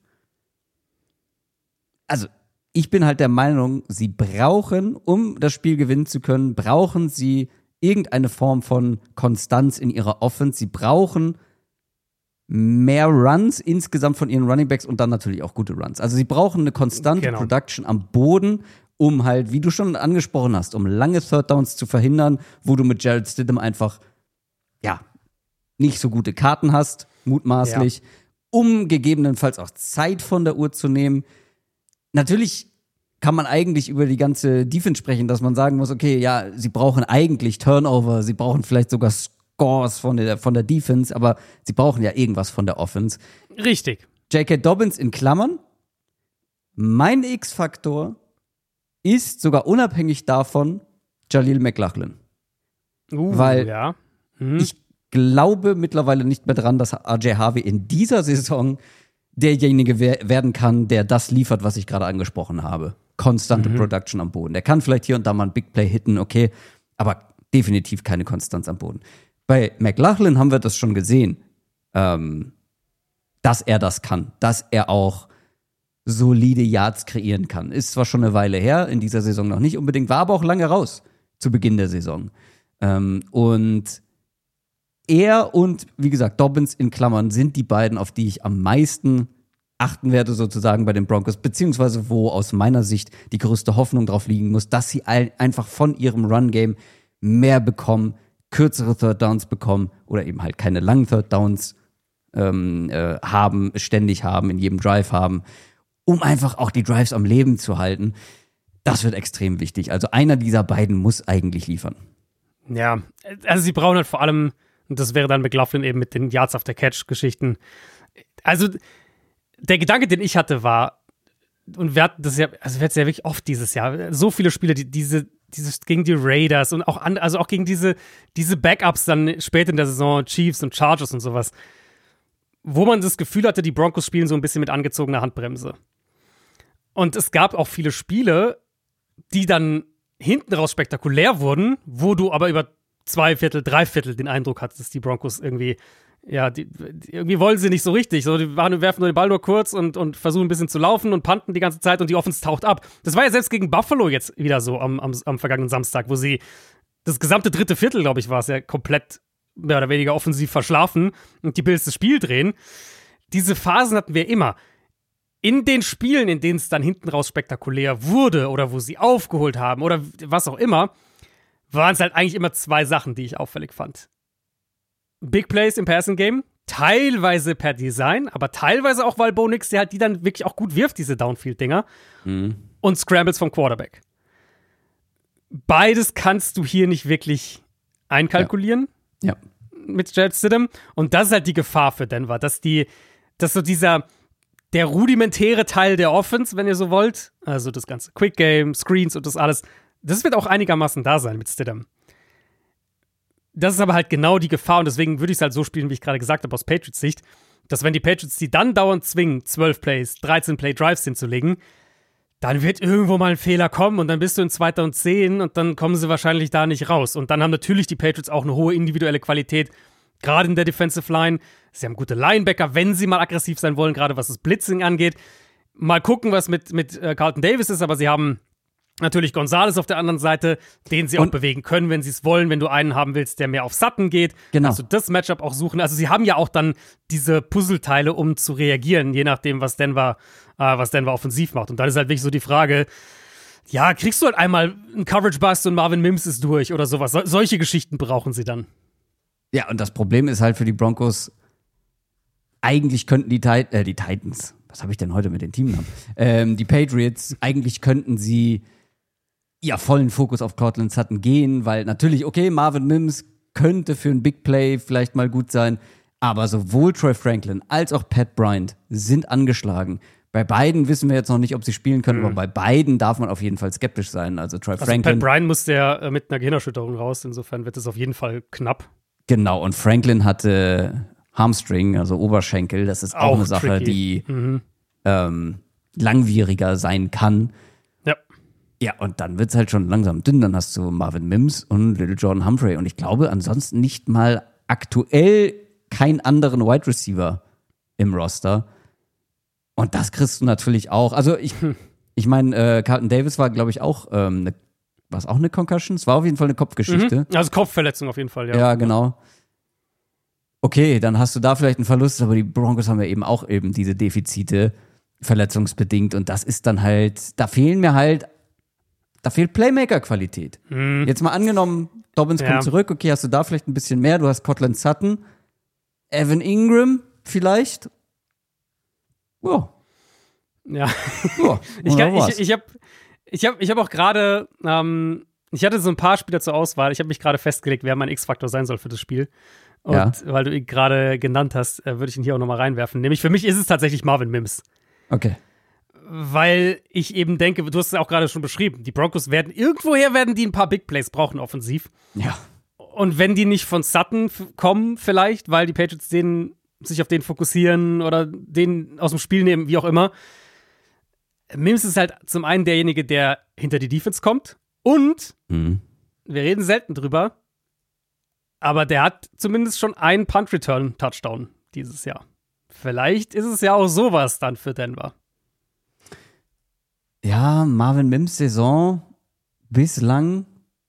Also, ich bin halt der Meinung, sie brauchen, um das Spiel gewinnen zu können, brauchen sie irgendeine Form von Konstanz in ihrer Offense. Sie brauchen mehr Runs insgesamt von ihren Runningbacks und dann natürlich auch gute Runs. Also sie brauchen eine konstante genau. Production am Boden, um halt, wie du schon angesprochen hast, um lange Third Downs zu verhindern, wo du mit Jarrett Stidham einfach, ja, nicht so gute Karten hast, mutmaßlich, ja. um gegebenenfalls auch Zeit von der Uhr zu nehmen. Natürlich kann man eigentlich über die ganze Defense sprechen, dass man sagen muss, okay, ja, sie brauchen eigentlich Turnover, sie brauchen vielleicht sogar Scores von der, von der Defense, aber sie brauchen ja irgendwas von der Offense. Richtig. J K. Dobbins in Klammern. Mein X-Faktor ist sogar unabhängig davon Jaleel McLaughlin. Uh, Weil ja. mhm. ich glaube mittlerweile nicht mehr dran, dass R J Harvey in dieser Saison derjenige wer- werden kann, der das liefert, was ich gerade angesprochen habe. Konstante mhm. Production am Boden. Der kann vielleicht hier und da mal ein Big Play hitten, okay, aber definitiv keine Konstanz am Boden. Bei McLaughlin haben wir das schon gesehen, ähm, dass er das kann, dass er auch solide Yards kreieren kann. Ist zwar schon eine Weile her, in dieser Saison noch nicht unbedingt, war aber auch lange raus zu Beginn der Saison. Ähm, und er und, wie gesagt, Dobbins in Klammern sind die beiden, auf die ich am meisten achten werde sozusagen bei den Broncos, beziehungsweise wo aus meiner Sicht die größte Hoffnung drauf liegen muss, dass sie ein, einfach von ihrem Run-Game mehr bekommen, kürzere Third Downs bekommen oder eben halt keine langen Third Downs ähm, äh, haben, ständig haben, in jedem Drive haben, um einfach auch die Drives am Leben zu halten. Das wird extrem wichtig. Also einer dieser beiden muss eigentlich liefern. Ja, also sie brauchen halt vor allem, und das wäre dann McLaughlin eben mit den Yards after Catch-Geschichten. Also der Gedanke, den ich hatte, war, und wir hatten das ja, also wir hatten es ja wirklich oft dieses Jahr, so viele Spiele, die diese Dieses gegen die Raiders und auch an, also auch gegen diese, diese Backups dann später in der Saison, Chiefs und Chargers und sowas, wo man das Gefühl hatte, die Broncos spielen so ein bisschen mit angezogener Handbremse. Und es gab auch viele Spiele, die dann hinten raus spektakulär wurden, wo du aber über zwei Viertel, drei Viertel den Eindruck hattest, dass die Broncos irgendwie, ja, die, irgendwie wollen sie nicht so richtig. So, die machen, werfen nur den Ball nur kurz und, und versuchen ein bisschen zu laufen und punten die ganze Zeit und die Offense taucht ab. Das war ja selbst gegen Buffalo jetzt wieder so am, am, am vergangenen Samstag, wo sie das gesamte dritte Viertel, glaube ich, war es ja komplett mehr oder weniger offensiv verschlafen und die Bills das Spiel drehen. Diese Phasen hatten wir immer. In den Spielen, in denen es dann hinten raus spektakulär wurde oder wo sie aufgeholt haben oder was auch immer, waren es halt eigentlich immer zwei Sachen, die ich auffällig fand. Big Plays im Passing Game, teilweise per Design, aber teilweise auch, weil Bo Nix, der halt die dann wirklich auch gut wirft, diese Downfield-Dinger. Mhm. Und Scrambles vom Quarterback. Beides kannst du hier nicht wirklich einkalkulieren. Ja. Ja. Mit Jarrett Stidham. Und das ist halt die Gefahr für Denver, dass die, dass so dieser, der rudimentäre Teil der Offense, wenn ihr so wollt, also das ganze Quick Game, Screens und das alles, das wird auch einigermaßen da sein mit Stidham. Das ist aber halt genau die Gefahr und deswegen würde ich es halt so spielen, wie ich gerade gesagt habe, aus Patriots Sicht, dass wenn die Patriots die dann dauernd zwingen, zwölf Plays, dreizehn Play Drives hinzulegen, dann wird irgendwo mal ein Fehler kommen und dann bist du in zweiter und zehn und dann kommen sie wahrscheinlich da nicht raus. Und dann haben natürlich die Patriots auch eine hohe individuelle Qualität, gerade in der Defensive Line. Sie haben gute Linebacker, wenn sie mal aggressiv sein wollen, gerade was das Blitzing angeht. Mal gucken, was mit, mit äh, Carlton Davis ist, aber sie haben natürlich Gonzalez auf der anderen Seite, den sie auch und bewegen können, wenn sie es wollen. Wenn du einen haben willst, der mehr auf Sutton geht, genau. Kannst du das Matchup auch suchen. Also sie haben ja auch dann diese Puzzleteile, um zu reagieren, je nachdem, was Denver, äh, was Denver offensiv macht. Und dann ist halt wirklich so die Frage, ja, kriegst du halt einmal einen Coverage-Bust und Marvin Mims ist durch oder sowas. So, solche Geschichten brauchen sie dann. Ja, und das Problem ist halt für die Broncos, eigentlich könnten die, Tit- äh, die Titans, was habe ich denn heute mit den Teamnamen? Ähm, die Patriots, eigentlich könnten sie ja vollen Fokus auf Cortland Sutton gehen, weil natürlich, okay, Marvin Mims könnte für ein Big Play vielleicht mal gut sein, aber sowohl Troy Franklin als auch Pat Bryant sind angeschlagen. Bei beiden wissen wir jetzt noch nicht, ob sie spielen können, mhm. aber bei beiden darf man auf jeden Fall skeptisch sein. Also Troy also Franklin. Pat Bryant musste ja äh, mit einer Gehirnerschütterung raus, insofern wird es auf jeden Fall knapp. Genau, und Franklin hatte Hamstring, also Oberschenkel. Das ist auch, auch eine Sache, tricky. die mhm. ähm, langwieriger sein kann. Ja. Ja, und dann wird's halt schon langsam dünn. Dann hast du Marvin Mims und Little Jordan Humphrey. Und ich glaube ansonsten nicht mal aktuell keinen anderen Wide Receiver im Roster. Und das kriegst du natürlich auch. Also ich, ich meine, äh, Carlton Davis war, glaube ich, auch ähm, eine, war es auch eine Concussion? Es war auf jeden Fall eine Kopfgeschichte. Mhm. Also Kopfverletzung auf jeden Fall, ja. Ja, genau. Okay, dann hast du da vielleicht einen Verlust, aber die Broncos haben ja eben auch eben diese Defizite verletzungsbedingt. Und das ist dann halt, da fehlen mir halt Da fehlt Playmaker-Qualität. Mhm. Jetzt mal angenommen, Dobbins ja. kommt zurück, okay, hast du da vielleicht ein bisschen mehr, du hast Cortland Sutton, Evan Ingram vielleicht. Ja. Ja. ja ich kann, ich, ich habe ich hab, ich hab auch gerade, ähm, ich hatte so ein paar Spieler zur Auswahl, ich habe mich gerade festgelegt, wer mein X-Faktor sein soll für das Spiel. Und ja. weil du ihn gerade genannt hast, äh, würde ich ihn hier auch nochmal reinwerfen. Nämlich für mich ist es tatsächlich Marvin Mims. Okay. Weil ich eben denke, du hast es ja auch gerade schon beschrieben, die Broncos werden, irgendwoher werden die ein paar Big Plays brauchen offensiv. Ja. Und wenn die nicht von Sutton f- kommen vielleicht, weil die Patriots den, sich auf den fokussieren oder den aus dem Spiel nehmen, wie auch immer. Mims ist halt zum einen derjenige, der hinter die Defense kommt und mhm. wir reden selten drüber, aber der hat zumindest schon einen Punt-Return-Touchdown dieses Jahr. Vielleicht ist es ja auch sowas dann für Denver. Ja, Marvin Mims Saison bislang.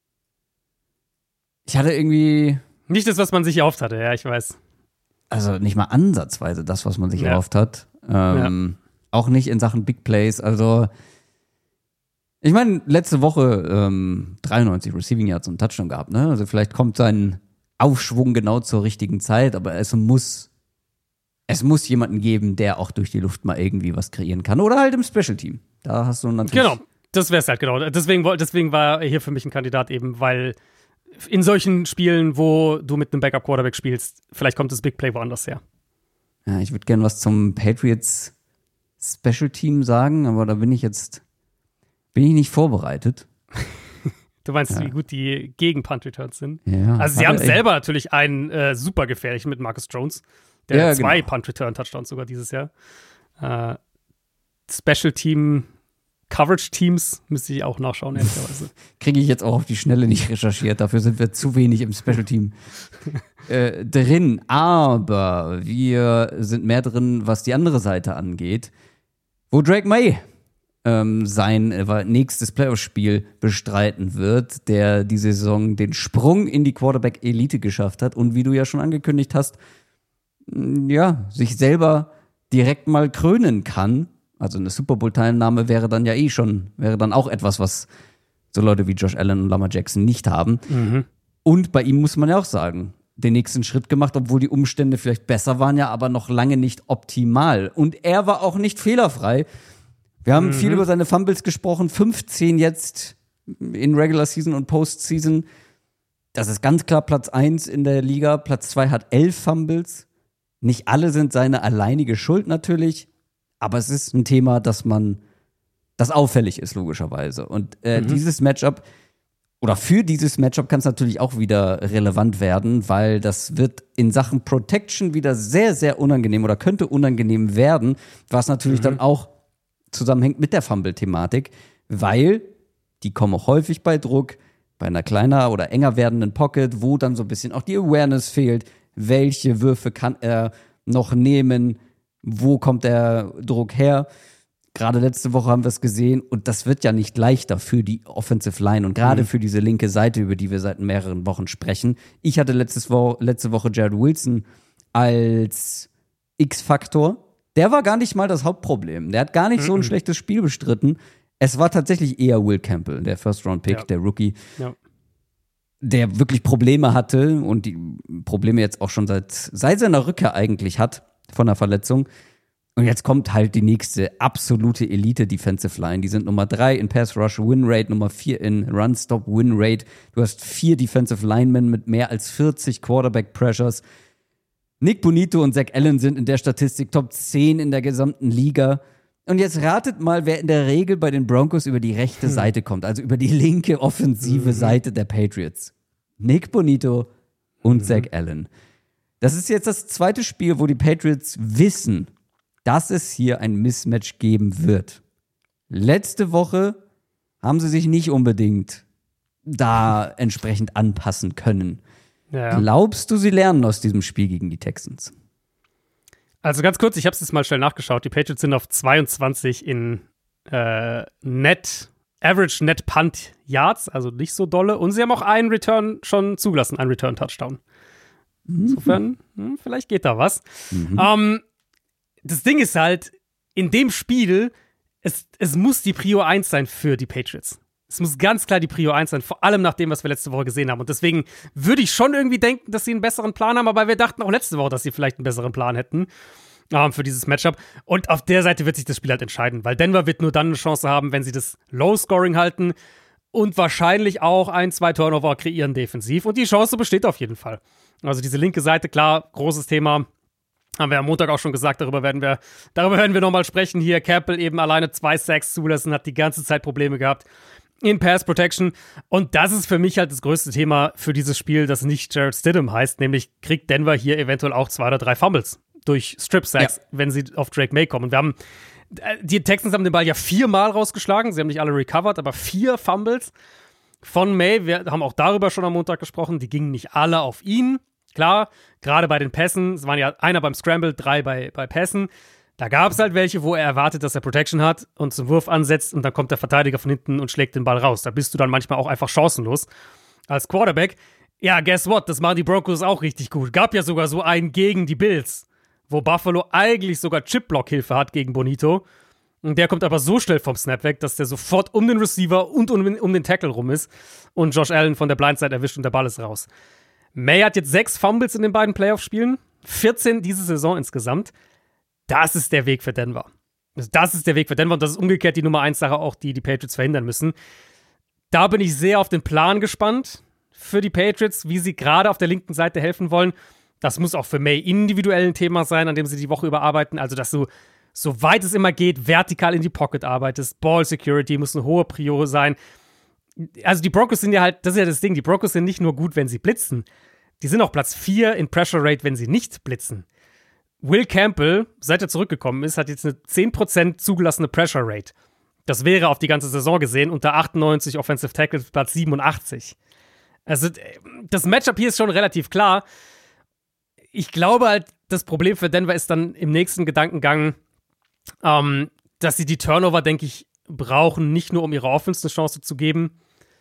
Ich hatte irgendwie. Nicht das, was man sich erhofft hatte, ja, ich weiß. Also nicht mal ansatzweise das, was man sich ja. erhofft hat. Ähm, ja. Auch nicht in Sachen Big Plays. Also, ich meine, letzte Woche ähm, dreiundneunzig Receiving Yards und Touchdown gehabt, ne? Also vielleicht kommt sein Aufschwung genau zur richtigen Zeit, aber es muss es muss jemanden geben, der auch durch die Luft mal irgendwie was kreieren kann. Oder halt im Special Team. Da hast du natürlich. Genau, das wäre es halt, genau. Deswegen, deswegen war er hier für mich ein Kandidat eben, weil in solchen Spielen, wo du mit einem Backup-Quarterback spielst, vielleicht kommt das Big Play woanders her. Ja, ich würde gerne was zum Patriots Special Team sagen, aber da bin ich jetzt bin ich nicht vorbereitet. Du meinst, ja. wie gut die gegen Punt-Returns sind? Ja, also sie haben selber natürlich einen äh, super gefährlichen mit Marcus Jones. Der ja, hat zwei genau. Punt-Return-Touchdowns sogar dieses Jahr. Äh, Special Team Coverage Teams müsste ich auch nachschauen, ehrlicherweise. Kriege ich jetzt auch auf die Schnelle nicht recherchiert. Dafür sind wir zu wenig im Special Team äh, drin. Aber wir sind mehr drin, was die andere Seite angeht. Wo Drake May ähm, sein äh, nächstes Playoff-Spiel bestreiten wird, der die Saison den Sprung in die Quarterback-Elite geschafft hat und wie du ja schon angekündigt hast, ja, sich selber direkt mal krönen kann. Also eine Super Bowl-Teilnahme wäre dann ja eh schon, wäre dann auch etwas, was so Leute wie Josh Allen und Lamar Jackson nicht haben. Mhm. Und bei ihm muss man ja auch sagen, den nächsten Schritt gemacht, obwohl die Umstände vielleicht besser waren, ja, aber noch lange nicht optimal. Und er war auch nicht fehlerfrei. Wir haben mhm. viel über seine Fumbles gesprochen, fünfzehn jetzt in Regular Season und Postseason. Das ist ganz klar Platz eins in der Liga. Platz zwei hat elf Fumbles. Nicht alle sind seine alleinige Schuld natürlich. Aber es ist ein Thema, das man, das auffällig ist, logischerweise. Und äh, mhm. dieses Matchup, oder für dieses Matchup kann es natürlich auch wieder relevant werden, weil das wird in Sachen Protection wieder sehr, sehr unangenehm oder könnte unangenehm werden, was natürlich mhm. dann auch zusammenhängt mit der Fumble-Thematik, weil die kommen auch häufig bei Druck, bei einer kleiner oder enger werdenden Pocket, wo dann so ein bisschen auch die Awareness fehlt, welche Würfe kann er noch nehmen, wo kommt der Druck her? Gerade letzte Woche haben wir es gesehen und das wird ja nicht leichter für die Offensive Line und gerade mhm. für diese linke Seite, über die wir seit mehreren Wochen sprechen. Ich hatte letztes Wo- letzte Woche Jared Wilson als X-Faktor. Der war gar nicht mal das Hauptproblem. Der hat gar nicht mhm. so ein schlechtes Spiel bestritten. Es war tatsächlich eher Will Campbell, der First-Round-Pick, ja. der Rookie, ja. der wirklich Probleme hatte und die Probleme jetzt auch schon seit, seit seiner Rückkehr eigentlich hat von der Verletzung. Und jetzt kommt halt die nächste absolute Elite-Defensive Line. Die sind Nummer drei in Pass-Rush-Win-Rate, Nummer vier in Run-Stop-Win-Rate. Du hast vier Defensive Linemen mit mehr als vierzig Quarterback-Pressures. Nick Bonito und Zach Allen sind in der Statistik Top zehn in der gesamten Liga. Und jetzt ratet mal, wer in der Regel bei den Broncos über die rechte hm. Seite kommt, also über die linke offensive mhm. Seite der Patriots. Nick Bonito und mhm. Zach Allen. Das ist jetzt das zweite Spiel, wo die Patriots wissen, dass es hier ein Mismatch geben wird. Letzte Woche haben sie sich nicht unbedingt da entsprechend anpassen können. Ja. Glaubst du, sie lernen aus diesem Spiel gegen die Texans? Also ganz kurz, ich habe es jetzt mal schnell nachgeschaut. Die Patriots sind auf zweiundzwanzig in äh, Net, Average Net Punt Yards, also nicht so dolle. Und sie haben auch einen Return schon zugelassen, einen Return-Touchdown. Insofern, hm, vielleicht geht da was. Mhm. Ähm, das Ding ist halt, in dem Spiel, es, es muss die Prio eins sein für die Patriots. Es muss ganz klar die Prio eins sein, vor allem nach dem, was wir letzte Woche gesehen haben. Und deswegen würde ich schon irgendwie denken, dass sie einen besseren Plan haben, aber wir dachten auch letzte Woche, dass sie vielleicht einen besseren Plan hätten ähm, für dieses Matchup. Und auf der Seite wird sich das Spiel halt entscheiden, weil Denver wird nur dann eine Chance haben, wenn sie das Low-Scoring halten und wahrscheinlich auch ein, zwei Turnover kreieren defensiv. Und die Chance besteht auf jeden Fall. Also diese linke Seite, klar, großes Thema. Haben wir am Montag auch schon gesagt, darüber werden wir, darüber werden wir nochmal sprechen hier. Campbell eben alleine zwei Sacks zulassen, hat die ganze Zeit Probleme gehabt in Pass Protection. Und das ist für mich halt das größte Thema für dieses Spiel, das nicht Jarrett Stidham heißt, nämlich kriegt Denver hier eventuell auch zwei oder drei Fumbles durch Strip-Sacks, ja. wenn sie auf Drake May kommen. Und wir haben, die Texans haben den Ball ja viermal rausgeschlagen, sie haben nicht alle recovered, aber vier Fumbles von May. Wir haben auch darüber schon am Montag gesprochen, die gingen nicht alle auf ihn. Klar, gerade bei den Pässen, es waren ja einer beim Scramble, drei bei, bei Pässen. Da gab es halt welche, wo er erwartet, dass er Protection hat und zum Wurf ansetzt und dann kommt der Verteidiger von hinten und schlägt den Ball raus. Da bist du dann manchmal auch einfach chancenlos als Quarterback. Ja, guess what? Das machen die Broncos auch richtig gut. Gab ja sogar so einen gegen die Bills, wo Buffalo eigentlich sogar Chip-Block-Hilfe hat gegen Bonito. Und der kommt aber so schnell vom Snap weg, dass der sofort um den Receiver und um, um den Tackle rum ist und Josh Allen von der Blindside erwischt und der Ball ist raus. May hat jetzt sechs Fumbles in den beiden Playoff-Spielen. vierzehn diese Saison insgesamt. Das ist der Weg für Denver. Also das ist der Weg für Denver und das ist umgekehrt die Nummer eins Sache auch, die die Patriots verhindern müssen. Da bin ich sehr auf den Plan gespannt für die Patriots, wie sie gerade auf der linken Seite helfen wollen. Das muss auch für May individuell ein Thema sein, an dem sie die Woche überarbeiten. Also, dass du, soweit es immer geht, vertikal in die Pocket arbeitest. Ball Security muss eine hohe Priore sein. Also, die Broncos sind ja halt, das ist ja das Ding, die Broncos sind nicht nur gut, wenn sie blitzen. Die sind auch Platz vier in Pressure Rate, wenn sie nicht blitzen. Will Campbell, seit er zurückgekommen ist, hat jetzt eine zehn Prozent zugelassene Pressure Rate. Das wäre auf die ganze Saison gesehen unter achtundneunzig Offensive Tackles Platz siebenundachtzig. Also das Matchup hier ist schon relativ klar. Ich glaube halt, das Problem für Denver ist dann im nächsten Gedankengang, ähm, dass sie die Turnover, denke ich, brauchen, nicht nur um ihrer Offense eine Chance zu geben,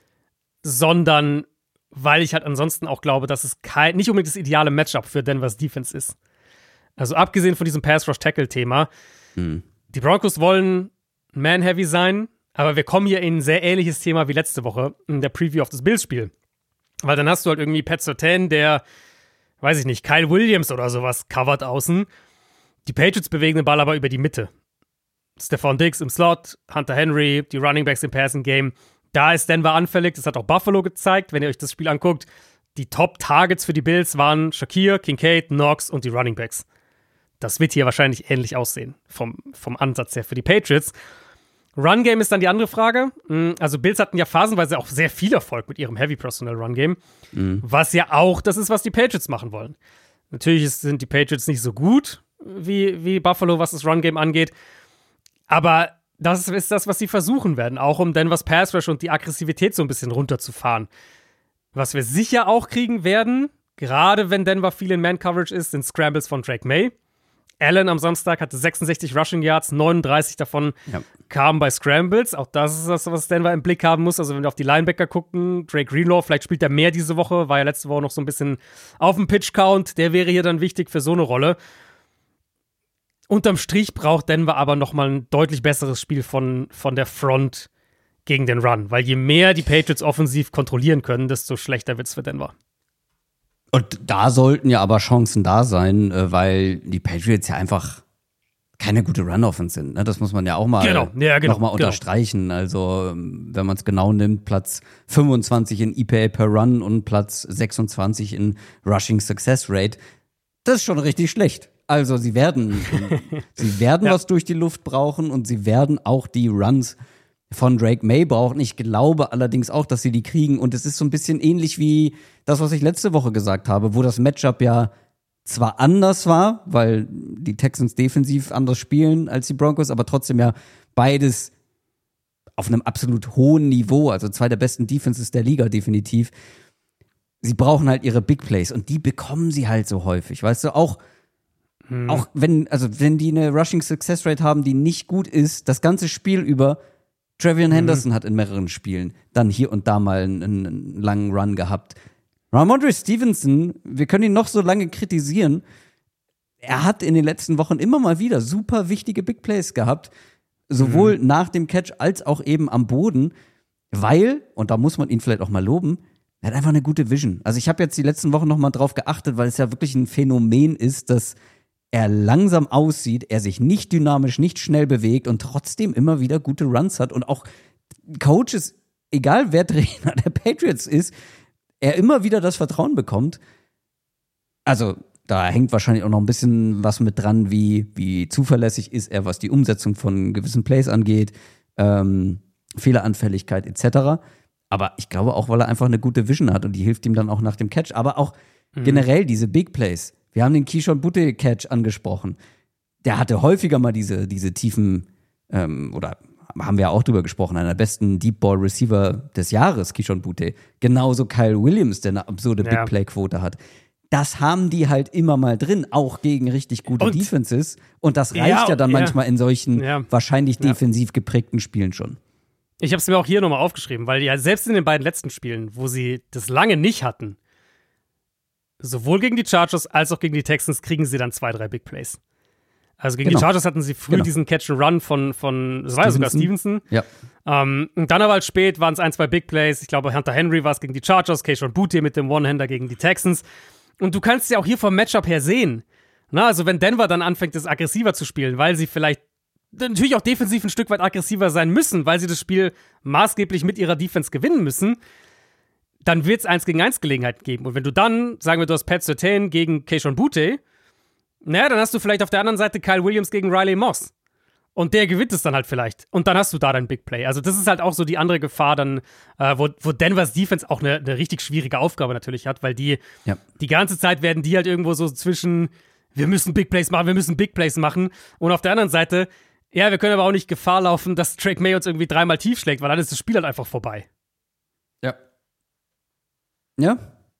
sondern weil ich halt ansonsten auch glaube, dass es kein, nicht unbedingt das ideale Matchup für Denvers Defense ist. Also abgesehen von diesem Pass-Rush-Tackle-Thema, mhm. die Broncos wollen Man-Heavy sein, aber wir kommen hier in ein sehr ähnliches Thema wie letzte Woche in der Preview auf das Bills-Spiel. Weil dann hast du halt irgendwie Pat Surtain, der, weiß ich nicht, Kyle Williams oder sowas covert außen. Die Patriots bewegen den Ball aber über die Mitte. Stephon Diggs im Slot, Hunter Henry, die Running Backs im Passing-Game. Da ist Denver anfällig, das hat auch Buffalo gezeigt, wenn ihr euch das Spiel anguckt. Die Top-Targets für die Bills waren Shakir, Kincaid, Knox und die Running Backs. Das wird hier wahrscheinlich ähnlich aussehen, vom, vom Ansatz her für die Patriots. Run-Game ist dann die andere Frage. Also Bills hatten ja phasenweise auch sehr viel Erfolg mit ihrem Heavy-Personal-Run-Game, mhm. was ja auch das ist, was die Patriots machen wollen. Natürlich sind die Patriots nicht so gut wie, wie Buffalo, was das Run-Game angeht, aber das ist das, was sie versuchen werden, auch um Denvers Pass-Rush und die Aggressivität so ein bisschen runterzufahren. Was wir sicher auch kriegen werden, gerade wenn Denver viel in Man-Coverage ist, sind Scrambles von Drake May. Allen am Samstag hatte sechsundsechzig Rushing Yards, neununddreißig davon ja. kamen bei Scrambles. Auch das ist das, was Denver im Blick haben muss. Also wenn wir auf die Linebacker gucken, Drake Greenlaw, vielleicht spielt er mehr diese Woche, war ja letzte Woche noch so ein bisschen auf dem Pitch-Count. Der wäre hier dann wichtig für so eine Rolle. Unterm Strich braucht Denver aber nochmal ein deutlich besseres Spiel von, von der Front gegen den Run. Weil je mehr die Patriots offensiv kontrollieren können, desto schlechter wird es für Denver. Und da sollten ja aber Chancen da sein, weil die Patriots ja einfach keine gute Run-Offense sind. Ne? Das muss man ja auch mal genau. Ja, genau. noch mal genau. unterstreichen. Also wenn man es genau nimmt, Platz fünfundzwanzig in E P A per Run und Platz sechsundzwanzig in Rushing Success Rate. Das ist schon richtig schlecht. Also sie werden, sie werden ja. was durch die Luft brauchen und sie werden auch die Runs von Drake May brauchen. Ich glaube allerdings auch, dass sie die kriegen. Und es ist so ein bisschen ähnlich wie das, was ich letzte Woche gesagt habe, wo das Matchup ja zwar anders war, weil die Texans defensiv anders spielen als die Broncos, aber trotzdem ja beides auf einem absolut hohen Niveau, also zwei der besten Defenses der Liga definitiv. Sie brauchen halt ihre Big Plays und die bekommen sie halt so häufig, weißt du, auch hm. auch wenn, also wenn die eine Rushing Success Rate haben, die nicht gut ist, das ganze Spiel über. Travion mhm. Henderson hat in mehreren Spielen dann hier und da mal einen, einen langen Run gehabt. Ramondre Stevenson, wir können ihn noch so lange kritisieren, er hat in den letzten Wochen immer mal wieder super wichtige Big Plays gehabt, sowohl mhm. nach dem Catch als auch eben am Boden, weil, und da muss man ihn vielleicht auch mal loben, er hat einfach eine gute Vision. Also ich habe jetzt die letzten Wochen noch mal drauf geachtet, weil es ja wirklich ein Phänomen ist, dass er langsam aussieht, er sich nicht dynamisch, nicht schnell bewegt und trotzdem immer wieder gute Runs hat und auch Coaches, egal wer Trainer der Patriots ist, er immer wieder das Vertrauen bekommt. Also da hängt wahrscheinlich auch noch ein bisschen was mit dran, wie, wie zuverlässig ist er, was die Umsetzung von gewissen Plays angeht, ähm, Fehleranfälligkeit et cetera. Aber ich glaube auch, weil er einfach eine gute Vision hat und die hilft ihm dann auch nach dem Catch. Aber auch mhm. generell diese Big Plays. Wir haben den Keyshawn Butte-Catch angesprochen. Der hatte häufiger mal diese, diese tiefen, ähm, oder haben wir auch drüber gesprochen, einer der besten Deep-Ball-Receiver des Jahres, Keyshawn Butte. Genauso Kyle Williams, der eine absurde ja. Big-Play-Quote hat. Das haben die halt immer mal drin, auch gegen richtig gute und, Defenses. Und das reicht ja, ja dann ja. manchmal in solchen ja. wahrscheinlich defensiv ja. geprägten Spielen schon. Ich habe es mir auch hier nochmal aufgeschrieben, weil ja selbst in den beiden letzten Spielen, wo sie das lange nicht hatten, sowohl gegen die Chargers als auch gegen die Texans kriegen sie dann zwei, drei Big Plays. Also gegen genau. die Chargers hatten sie früh genau. diesen Catch-and-Run von, von das war ja sogar Stevenson. Ja. Ähm, und dann aber halt spät waren es ein, zwei Big Plays. Ich glaube, Hunter Henry war es gegen die Chargers, Keyshawn Butte mit dem One-Hander gegen die Texans. Und du kannst ja auch hier vom Matchup her sehen. Na, also wenn Denver dann anfängt, das aggressiver zu spielen, weil sie vielleicht natürlich auch defensiv ein Stück weit aggressiver sein müssen, weil sie das Spiel maßgeblich mit ihrer Defense gewinnen müssen, dann wird es eins gegen eins Gelegenheit geben. Und wenn du dann, sagen wir, du hast Pat Surtain gegen Kayshon Boutte, naja, dann hast du vielleicht auf der anderen Seite Kyle Williams gegen Riley Moss. Und der gewinnt es dann halt vielleicht. Und dann hast du da dein Big Play. Also das ist halt auch so die andere Gefahr dann, äh, wo, wo Denvers Defense auch eine, eine richtig schwierige Aufgabe natürlich hat, weil die ja. die ganze Zeit werden die halt irgendwo so zwischen, wir müssen Big Plays machen, wir müssen Big Plays machen. Und auf der anderen Seite, ja, wir können aber auch nicht Gefahr laufen, dass Drake May uns irgendwie dreimal tief schlägt, weil dann ist das Spiel halt einfach vorbei. Ja. Ja.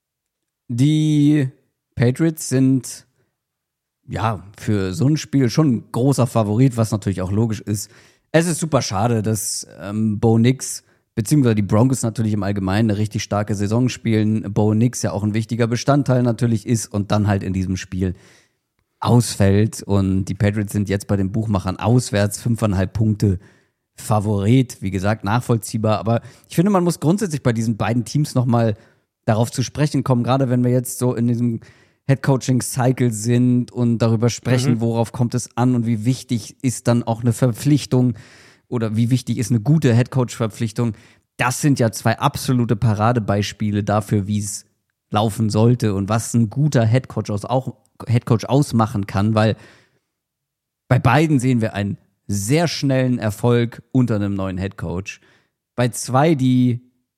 Die Patriots sind ja, für so ein Spiel schon ein großer Favorit, was natürlich auch logisch ist. Es ist super schade, dass ähm, Bo Nix, beziehungsweise die Broncos natürlich im Allgemeinen eine richtig starke Saison spielen. Bo Nix ja auch ein wichtiger Bestandteil natürlich ist und dann halt in diesem Spiel ausfällt. Und die Patriots sind jetzt bei den Buchmachern auswärts fünfeinhalb Punkte Favorit. Wie gesagt, nachvollziehbar. Aber ich finde, man muss grundsätzlich bei diesen beiden Teams nochmal darauf zu sprechen kommen, gerade wenn wir jetzt so in diesem Headcoaching-Cycle sind und darüber sprechen, mhm. worauf kommt es an und wie wichtig ist dann auch eine Verpflichtung oder wie wichtig ist eine gute Headcoach-Verpflichtung. Das sind ja zwei absolute Paradebeispiele dafür, wie es laufen sollte und was ein guter Headcoach aus, auch Headcoach ausmachen kann, weil bei beiden sehen wir einen sehr schnellen Erfolg unter einem neuen Headcoach. Bei zwei, die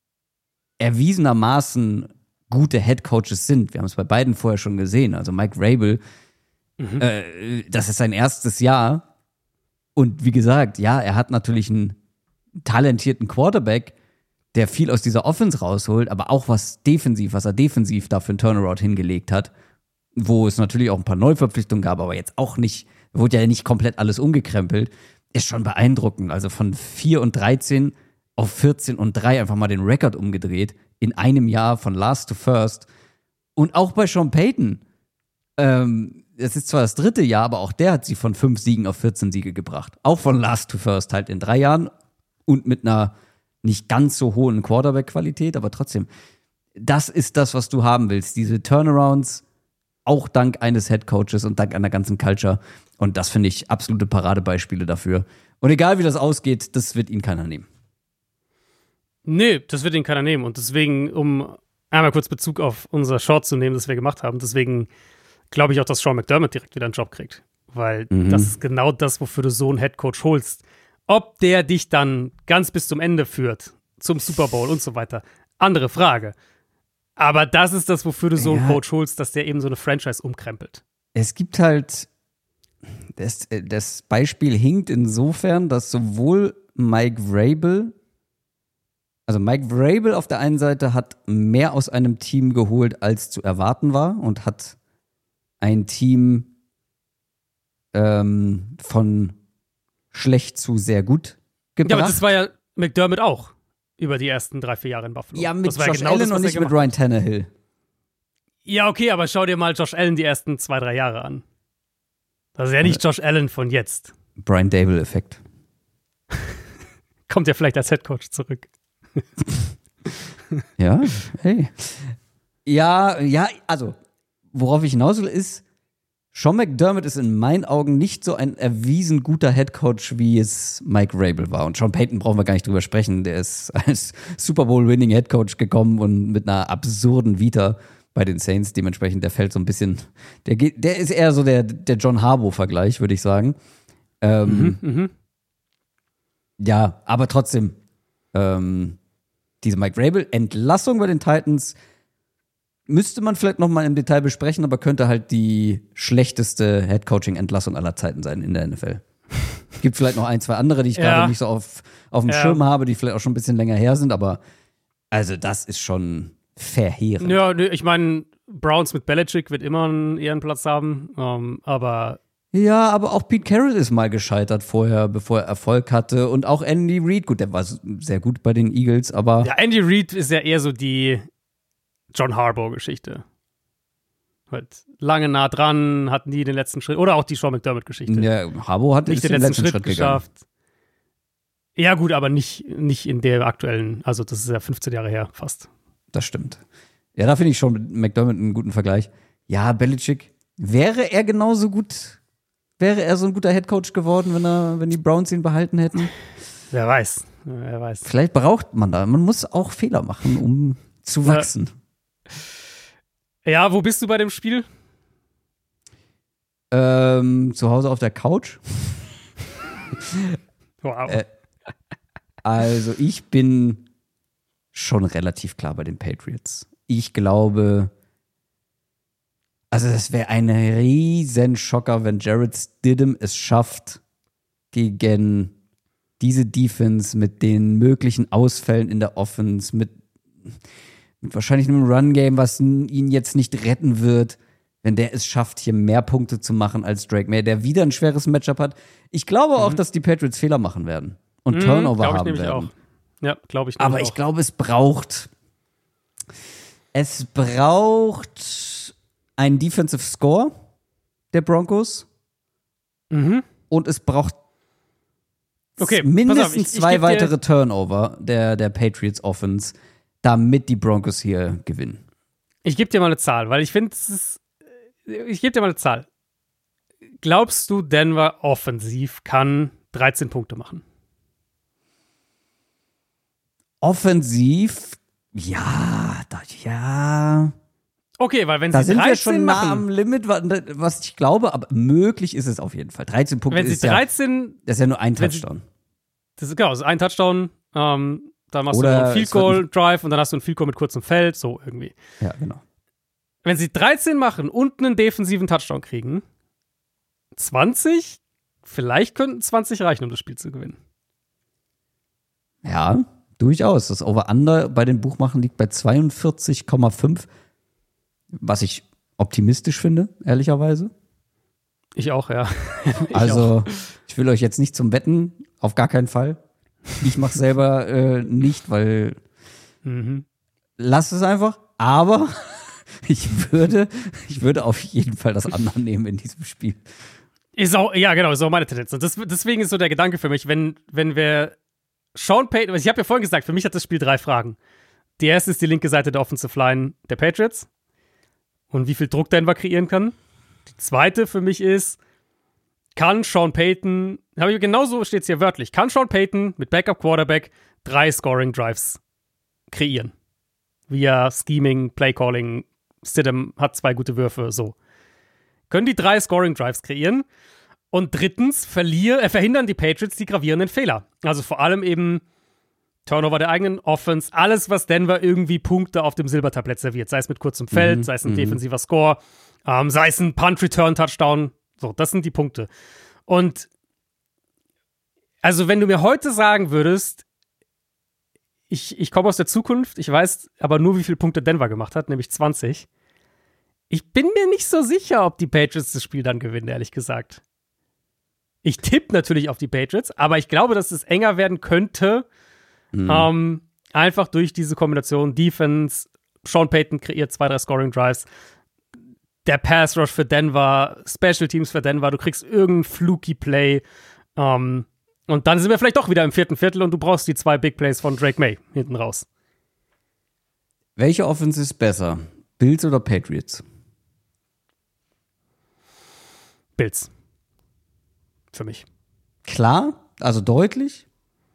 erwiesenermaßen gute Headcoaches sind. Wir haben es bei beiden vorher schon gesehen. Also Mike Vrabel, mhm. äh, das ist sein erstes Jahr. Und wie gesagt, ja, er hat natürlich einen talentierten Quarterback, der viel aus dieser Offense rausholt, aber auch was defensiv, was er defensiv da für einen Turnaround hingelegt hat, wo es natürlich auch ein paar Neuverpflichtungen gab, aber jetzt auch nicht, wurde ja nicht komplett alles umgekrempelt, ist schon beeindruckend. Also von vier und dreizehn auf vierzehn und drei einfach mal den Rekord umgedreht. In einem Jahr von Last to First. Und auch bei Sean Payton. Ähm, das ist zwar das dritte Jahr, aber auch der hat sie von fünf Siegen auf vierzehn Siege gebracht. Auch von Last to First halt in drei Jahren und mit einer nicht ganz so hohen Quarterback-Qualität, aber trotzdem. Das ist das, was du haben willst. Diese Turnarounds, auch dank eines Headcoaches und dank einer ganzen Culture. Und das finde ich absolute Paradebeispiele dafür. Und egal wie das ausgeht, das wird ihn keiner nehmen. Nee, das wird ihn keiner nehmen. Und deswegen, um einmal kurz Bezug auf unser Short zu nehmen, das wir gemacht haben, deswegen glaube ich auch, dass Sean McDermott direkt wieder einen Job kriegt. Weil mhm. das ist genau das, wofür du so einen Headcoach holst. Ob der dich dann ganz bis zum Ende führt, zum Super Bowl und so weiter, andere Frage. Aber das ist das, wofür du so einen ja. Coach holst, dass der eben so eine Franchise umkrempelt. Es gibt halt, das, das Beispiel hinkt insofern, dass sowohl Mike Vrabel Also Mike Vrabel auf der einen Seite hat mehr aus einem Team geholt, als zu erwarten war und hat ein Team ähm, von schlecht zu sehr gut gebracht. Ja, aber das war ja McDermott auch über die ersten drei, vier Jahre in Buffalo. Ja, mit das war Josh ja genau Allen das, und nicht mit Ryan Tannehill. Ja, okay, aber schau dir mal Josh Allen die ersten zwei, drei Jahre an. Das ist ja nicht Josh Allen von jetzt. Brian Dable-Effekt. Kommt ja vielleicht als Headcoach zurück. Ja, hey. Ja, ja, also, worauf ich hinaus will, ist, Sean McDermott ist in meinen Augen nicht so ein erwiesen guter Headcoach, wie es Mike Vrabel war. Und Sean Payton brauchen wir gar nicht drüber sprechen. Der ist als Super Bowl-winning Headcoach gekommen und mit einer absurden Vita bei den Saints. Dementsprechend, der fällt so ein bisschen, der geht, der ist eher so der, der John Harbaugh-Vergleich, würde ich sagen. Ähm, mhm, mh. Ja, aber trotzdem, ähm, diese Mike Vrabel-Entlassung bei den Titans müsste man vielleicht noch mal im Detail besprechen, aber könnte halt die schlechteste Headcoaching-Entlassung aller Zeiten sein in der N F L. Es gibt vielleicht noch ein, zwei andere, die ich ja. gerade nicht so auf, auf dem ja. Schirm habe, die vielleicht auch schon ein bisschen länger her sind, aber also das ist schon verheerend. Ja, ich meine, Browns mit Belichick wird immer einen Ehrenplatz haben, um, aber ja, aber auch Pete Carroll ist mal gescheitert vorher, bevor er Erfolg hatte. Und auch Andy Reid, gut, der war sehr gut bei den Eagles, aber ja, Andy Reid ist ja eher so die John Harbaugh-Geschichte. Halt lange nah dran, hat nie den letzten Schritt. Oder auch die Sean McDermott-Geschichte. Ja, Harbaugh hat nicht den, den letzten, letzten Schritt, Schritt geschafft. Ja, gut, aber nicht, nicht in der aktuellen, also das ist ja fünfzehn Jahre her fast. Das stimmt. Ja, da finde ich schon mit McDermott einen guten Vergleich. Ja, Belichick, wäre er genauso gut, wäre er so ein guter Headcoach geworden, wenn er, wenn die Browns ihn behalten hätten? Wer weiß, wer weiß. Vielleicht braucht man da, man muss auch Fehler machen, um zu wachsen. Ja, ja, wo bist du bei dem Spiel? Ähm, zu Hause auf der Couch. Wow. Äh, also ich bin schon relativ klar bei den Patriots. Ich glaube, also das wäre ein riesen Schocker, wenn Jarrett Stidham es schafft, gegen diese Defense mit den möglichen Ausfällen in der Offense, mit, mit wahrscheinlich einem Run-Game, was ihn jetzt nicht retten wird, wenn der es schafft, hier mehr Punkte zu machen als Drake May, der wieder ein schweres Matchup hat. Ich glaube mhm. auch, dass die Patriots Fehler machen werden und mhm, Turnover haben werden. Auch. Ja, glaube ich. Aber auch. ich glaube, es braucht es braucht einen Defensive Score der Broncos mhm. und es braucht okay, mindestens auf, ich, zwei ich weitere Turnover der, der Patriots Offense, damit die Broncos hier gewinnen. Ich gebe dir mal eine Zahl, weil ich finde, es ist Ich gebe dir mal eine Zahl. Glaubst du, Denver offensiv kann dreizehn Punkte machen? Offensiv? Ja, da, ja. Okay, weil wenn da sie sind dreizehn wir schon machen, nah am Limit, was ich glaube, aber möglich ist es auf jeden Fall. dreizehn Punkte wenn sie ist dreizehn, ja, das ist ja nur ein Touchdown. Sie, das ist genau, das ist ein Touchdown, ähm, dann machst Oder du einen Field Goal Drive und dann hast du einen Field Goal mit kurzem Feld, so irgendwie. Ja, genau. Wenn sie dreizehn machen und einen defensiven Touchdown kriegen, zwanzig, vielleicht könnten zwanzig reichen, um das Spiel zu gewinnen. Ja, durchaus. Das Over-Under bei den Buchmachern liegt bei zweiundvierzig Komma fünf, was ich optimistisch finde, ehrlicherweise. Ich auch, ja. ich also, auch. ich will euch jetzt nicht zum Wetten, auf gar keinen Fall. Ich mache selber äh, nicht, weil mhm. lasst es einfach. Aber ich würde, ich würde auf jeden Fall das Under nehmen in diesem Spiel. Ist auch, ja, genau, ist auch meine Tendenz. Und das, deswegen ist so der Gedanke für mich, wenn, wenn wir Sean Payton, ich habe ja vorhin gesagt, für mich hat das Spiel drei Fragen. Die erste ist die linke Seite der Offensive Line der Patriots und wie viel Druck Denver kreieren kann. Die zweite für mich ist, kann Sean Payton, habe ich genauso steht es hier wörtlich, kann Sean Payton mit Backup Quarterback drei Scoring Drives kreieren? Via Scheming, Playcalling, Stidham hat zwei gute Würfe, so. Können die drei Scoring Drives kreieren? Und drittens verlier, äh, verhindern die Patriots die gravierenden Fehler. Also vor allem eben Turnover der eigenen Offense, alles, was Denver irgendwie Punkte auf dem Silbertablett serviert, sei es mit kurzem Feld, Mhm, sei es ein mhm. defensiver Score, ähm, sei es ein Punt-Return-Touchdown. So, das sind die Punkte. Und also wenn du mir heute sagen würdest, ich, ich komme aus der Zukunft, ich weiß aber nur, wie viele Punkte Denver gemacht hat, nämlich zwanzig. Ich bin mir nicht so sicher, ob die Patriots das Spiel dann gewinnen, ehrlich gesagt. Ich tippe natürlich auf die Patriots, aber ich glaube, dass es enger werden könnte, mhm. ähm, einfach durch diese Kombination Defense, Sean Payton kreiert zwei, drei Scoring Drives, der Pass Rush für Denver, Special Teams für Denver, du kriegst irgendein fluky Play, ähm, und dann sind wir vielleicht doch wieder im vierten Viertel und du brauchst die zwei Big Plays von Drake May hinten raus. Welche Offense ist besser? Bills oder Patriots? Bills. Für mich. Klar? Also deutlich?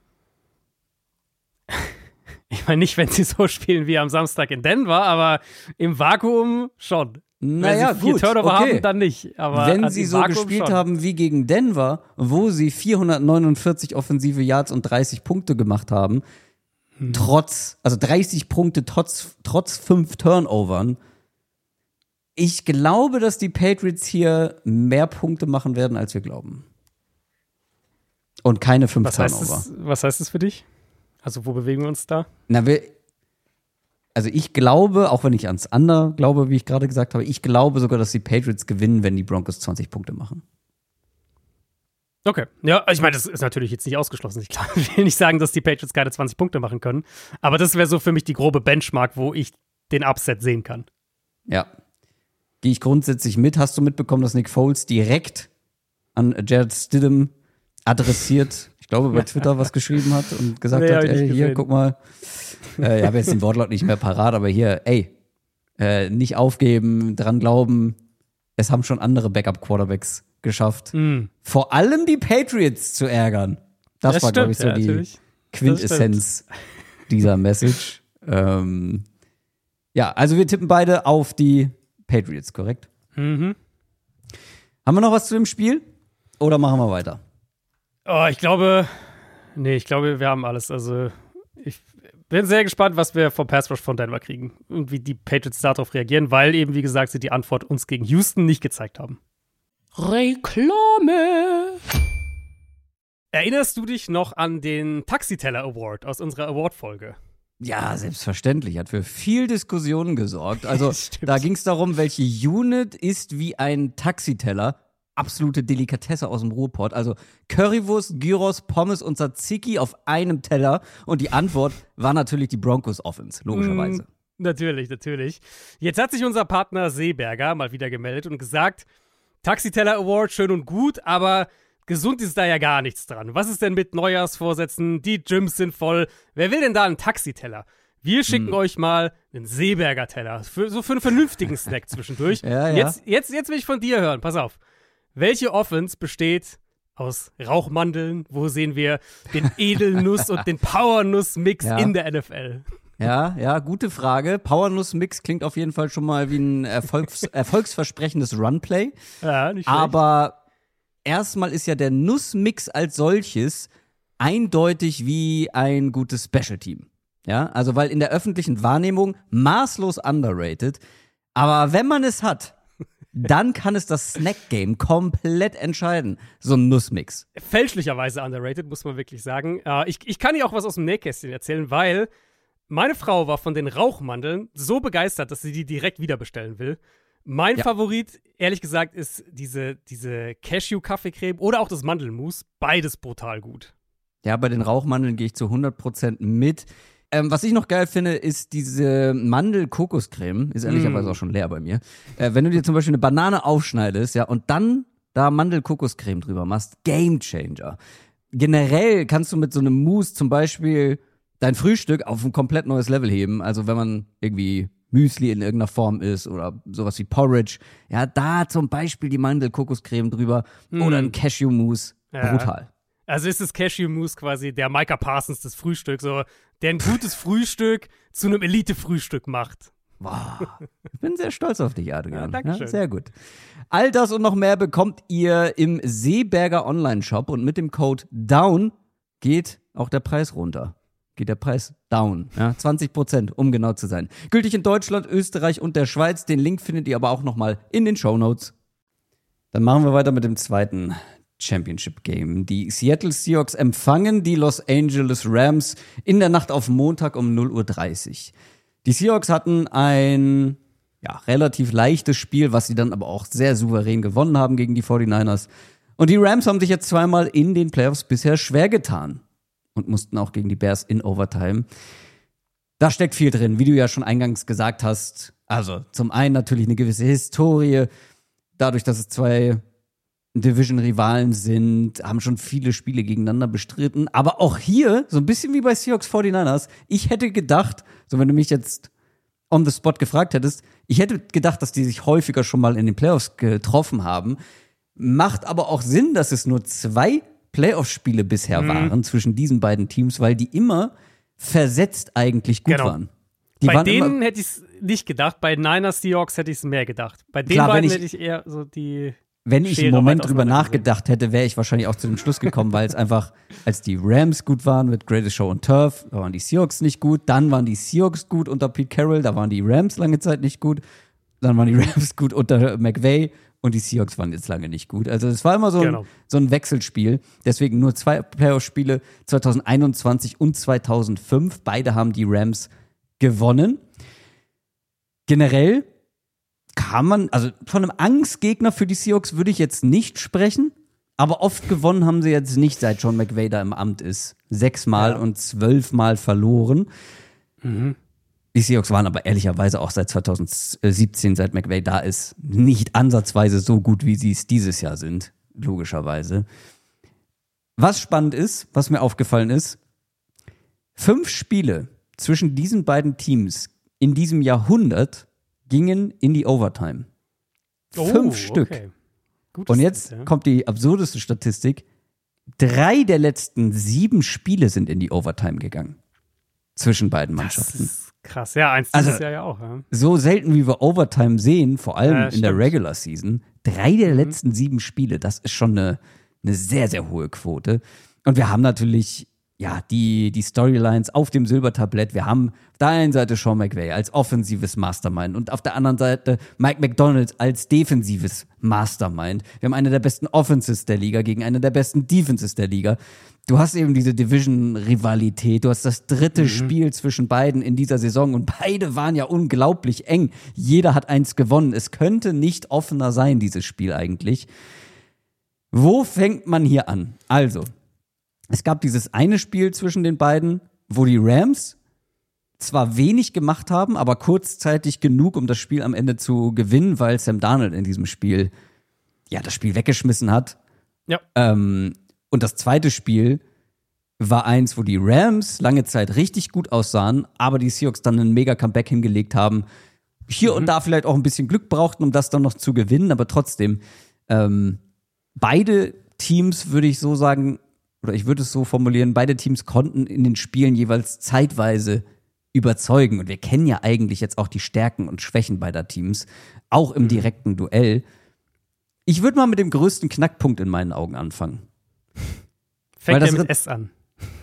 Ich meine nicht, wenn sie so spielen wie am Samstag in Denver, aber im Vakuum schon. Naja, wenn sie vier gut, Turnover okay. haben, dann nicht. Aber wenn also sie im so Vakuum gespielt schon. haben wie gegen Denver, wo sie vierhundertneunundvierzig offensive Yards und dreißig Punkte gemacht haben, hm. trotz, also dreißig Punkte trotz, trotz fünf Turnovern. Ich glaube, dass die Patriots hier mehr Punkte machen werden, als wir glauben. Und keine fünf was Turnover. Heißt das, was heißt das für dich? Also, wo bewegen wir uns da? Na, wir, also ich glaube, auch wenn ich ans Under glaube, wie ich gerade gesagt habe, ich glaube sogar, dass die Patriots gewinnen, wenn die Broncos zwanzig Punkte machen. Okay. Ja, ich meine, das ist natürlich jetzt nicht ausgeschlossen. Ich will nicht sagen, dass die Patriots keine zwanzig Punkte machen können. Aber das wäre so für mich die grobe Benchmark, wo ich den Upset sehen kann. Ja. Gehe ich grundsätzlich mit. Hast du mitbekommen, dass Nick Foles direkt an Jarrett Stidham adressiert, ich glaube, bei Twitter was geschrieben hat und gesagt nee, hat, ey, hier, gesehen. guck mal. Äh, ich habe jetzt den Wortlaut nicht mehr parat, aber hier, ey, äh, nicht aufgeben, dran glauben. Es haben schon andere Backup-Quarterbacks geschafft. Mm. Vor allem die Patriots zu ärgern. Das, das war, glaube ich, so ja, die natürlich. Quintessenz dieser Message. Ähm, ja, also wir tippen beide auf die Patriots, korrekt? Mhm. Haben wir noch was zu dem Spiel? Oder machen wir weiter? Oh, ich glaube, nee, ich glaube, wir haben alles. Also, ich bin sehr gespannt, was wir vom Pass Rush von Denver kriegen und wie die Patriots darauf reagieren, weil eben, wie gesagt, sie die Antwort uns gegen Houston nicht gezeigt haben. Reklame! Erinnerst du dich noch an den Taxiteller Award aus unserer Award-Folge? Ja, selbstverständlich. Hat für viel Diskussionen gesorgt. Also da ging es darum, welche Unit ist wie ein Taxiteller. Absolute Delikatesse aus dem Ruhrpott. Also Currywurst, Gyros, Pommes und Tzatziki auf einem Teller. Und die Antwort war natürlich die Broncos Offense, logischerweise. Mm, natürlich, natürlich. Jetzt hat sich unser Partner Seeberger mal wieder gemeldet und gesagt, Taxiteller Award, schön und gut, aber gesund ist da ja gar nichts dran. Was ist denn mit Neujahrsvorsätzen? Die Gyms sind voll. Wer will denn da einen Taxiteller? Wir schicken hm. euch mal einen Seeberger Teller. Für, so für einen vernünftigen Snack zwischendurch. ja, ja. Jetzt, jetzt, jetzt will ich von dir hören. Pass auf. Welche Offense besteht aus Rauchmandeln? Wo sehen wir den Edelnuss- und den Powernuss-Mix ja. in der N F L? Ja, ja, gute Frage. Powernuss-Mix klingt auf jeden Fall schon mal wie ein Erfolgs- erfolgsversprechendes Runplay. Ja, nicht schlecht. Aber erstmal ist ja der Nussmix als solches eindeutig wie ein gutes Special-Team. Ja, also weil in der öffentlichen Wahrnehmung maßlos underrated. Aber wenn man es hat, dann kann es das Snack-Game komplett entscheiden. So ein Nussmix. Fälschlicherweise underrated, muss man wirklich sagen. Äh, ich, ich kann dir auch was aus dem Nähkästchen erzählen, weil meine Frau war von den Rauchmandeln so begeistert, dass sie die direkt wieder bestellen will. Mein ja. Favorit, ehrlich gesagt, ist diese, diese Cashew-Kaffeecreme oder auch das Mandelmus. Beides brutal gut. Ja, bei den Rauchmandeln gehe ich zu hundert Prozent mit. Ähm, was ich noch geil finde, ist diese Mandel-Kokoscreme. Ist ehrlicherweise mm. auch schon leer bei mir. Äh, wenn du dir zum Beispiel eine Banane aufschneidest, ja, und dann da Mandel-Kokoscreme drüber machst, Gamechanger. Generell kannst du mit so einem Mousse zum Beispiel dein Frühstück auf ein komplett neues Level heben. Also wenn man irgendwie Müsli in irgendeiner Form ist oder sowas wie Porridge, ja, da zum Beispiel die Mandel-Kokoscreme drüber mm. oder ein Cashew-Mousse. Ja. Brutal. Also ist das Cashew-Mousse quasi der Micah Parsons des Frühstücks, so, der ein gutes Frühstück zu einem Elite-Frühstück macht. Wow. Ich bin sehr stolz auf dich, Adrian. Ja, danke schön. Ja, sehr gut. All das und noch mehr bekommt ihr im Seeberger Online-Shop und mit dem Code DOWN geht auch der Preis runter. Geht der Preis down. Ja, zwanzig Prozent, um genau zu sein. Gültig in Deutschland, Österreich und der Schweiz. Den Link findet ihr aber auch nochmal in den Shownotes. Dann machen wir weiter mit dem zweiten Championship Game. Die Seattle Seahawks empfangen die Los Angeles Rams in der Nacht auf Montag um null Uhr dreißig. Die Seahawks hatten ein ja, relativ leichtes Spiel, was sie dann aber auch sehr souverän gewonnen haben gegen die forty-niners. Und die Rams haben sich jetzt zweimal in den Playoffs bisher schwer getan und mussten auch gegen die Bears in Overtime. Da steckt viel drin, wie du ja schon eingangs gesagt hast. Also zum einen natürlich eine gewisse Historie, dadurch, dass es zwei Division-Rivalen sind, haben schon viele Spiele gegeneinander bestritten. Aber auch hier, so ein bisschen wie bei Seahawks forty-niners, ich hätte gedacht, so wenn du mich jetzt on the spot gefragt hättest, ich hätte gedacht, dass die sich häufiger schon mal in den Playoffs getroffen haben. Macht aber auch Sinn, dass es nur zwei Playoff-Spiele bisher mhm. waren zwischen diesen beiden Teams, weil die immer versetzt eigentlich gut genau. waren. Die bei waren denen immer, hätte ich es nicht gedacht, bei Niners Seahawks hätte ich es mehr gedacht. Bei den klar, beiden ich, hätte ich eher so die Wenn ich Schere einen Moment weit drüber auseinander nachgedacht hätte, wäre ich wahrscheinlich auch zu dem Schluss gekommen, weil es einfach, als die Rams gut waren mit Greatest Show on Turf, da waren die Seahawks nicht gut, dann waren die Seahawks gut unter Pete Carroll, da waren die Rams lange Zeit nicht gut, dann waren die Rams gut unter McVay und die Seahawks waren jetzt lange nicht gut. Also es war immer so ein, genau. so ein Wechselspiel, deswegen nur zwei Playoff-Spiele, zwanzig einundzwanzig und zweitausendfünf, beide haben die Rams gewonnen. Generell kann man, also von einem Angstgegner für die Seahawks würde ich jetzt nicht sprechen, aber oft gewonnen haben sie jetzt nicht, seit Sean McVay da im Amt ist. Sechsmal ja. und zwölfmal verloren. Mhm. Die Seahawks waren aber ehrlicherweise auch seit zweitausendsiebzehn, seit McVay da ist, nicht ansatzweise so gut, wie sie es dieses Jahr sind, logischerweise. Was spannend ist, was mir aufgefallen ist, fünf Spiele zwischen diesen beiden Teams in diesem Jahrhundert, gingen in die Overtime. Oh, Fünf Stück. Okay. Gutes Und jetzt Set, ja. kommt die absurdeste Statistik. Drei der letzten sieben Spiele sind in die Overtime gegangen. Zwischen beiden Das Mannschaften. ist krass. Ja, eins Also- dieses Jahr ja auch. Ja. So selten, wie wir Overtime sehen, vor allem Ja, in der stimmt. Regular Season. Drei der Mhm. letzten sieben Spiele, das ist schon eine, eine sehr, sehr hohe Quote. Und wir haben natürlich, ja, die, die Storylines auf dem Silbertablett. Wir haben auf der einen Seite Sean McVay als offensives Mastermind und auf der anderen Seite Mike McDonald als defensives Mastermind. Wir haben eine der besten Offenses der Liga gegen eine der besten Defenses der Liga. Du hast eben diese Division-Rivalität. Du hast das dritte Mhm. Spiel zwischen beiden in dieser Saison und beide waren ja unglaublich eng. Jeder hat eins gewonnen. Es könnte nicht offener sein, dieses Spiel eigentlich. Wo fängt man hier an? Also, es gab dieses eine Spiel zwischen den beiden, wo die Rams zwar wenig gemacht haben, aber kurzzeitig genug, um das Spiel am Ende zu gewinnen, weil Sam Darnold in diesem Spiel ja das Spiel weggeschmissen hat. Ja. Ähm, und das zweite Spiel war eins, wo die Rams lange Zeit richtig gut aussahen, aber die Seahawks dann einen mega Comeback hingelegt haben. Hier und da vielleicht auch ein bisschen Glück brauchten, um das dann noch zu gewinnen, aber trotzdem, ähm, beide Teams, würde ich so sagen, oder ich würde es so formulieren, beide Teams konnten in den Spielen jeweils zeitweise überzeugen. Und wir kennen ja eigentlich jetzt auch die Stärken und Schwächen beider Teams, auch im direkten Duell. Ich würde mal mit dem größten Knackpunkt in meinen Augen anfangen. Weil Fängt das ja mit wird- S an.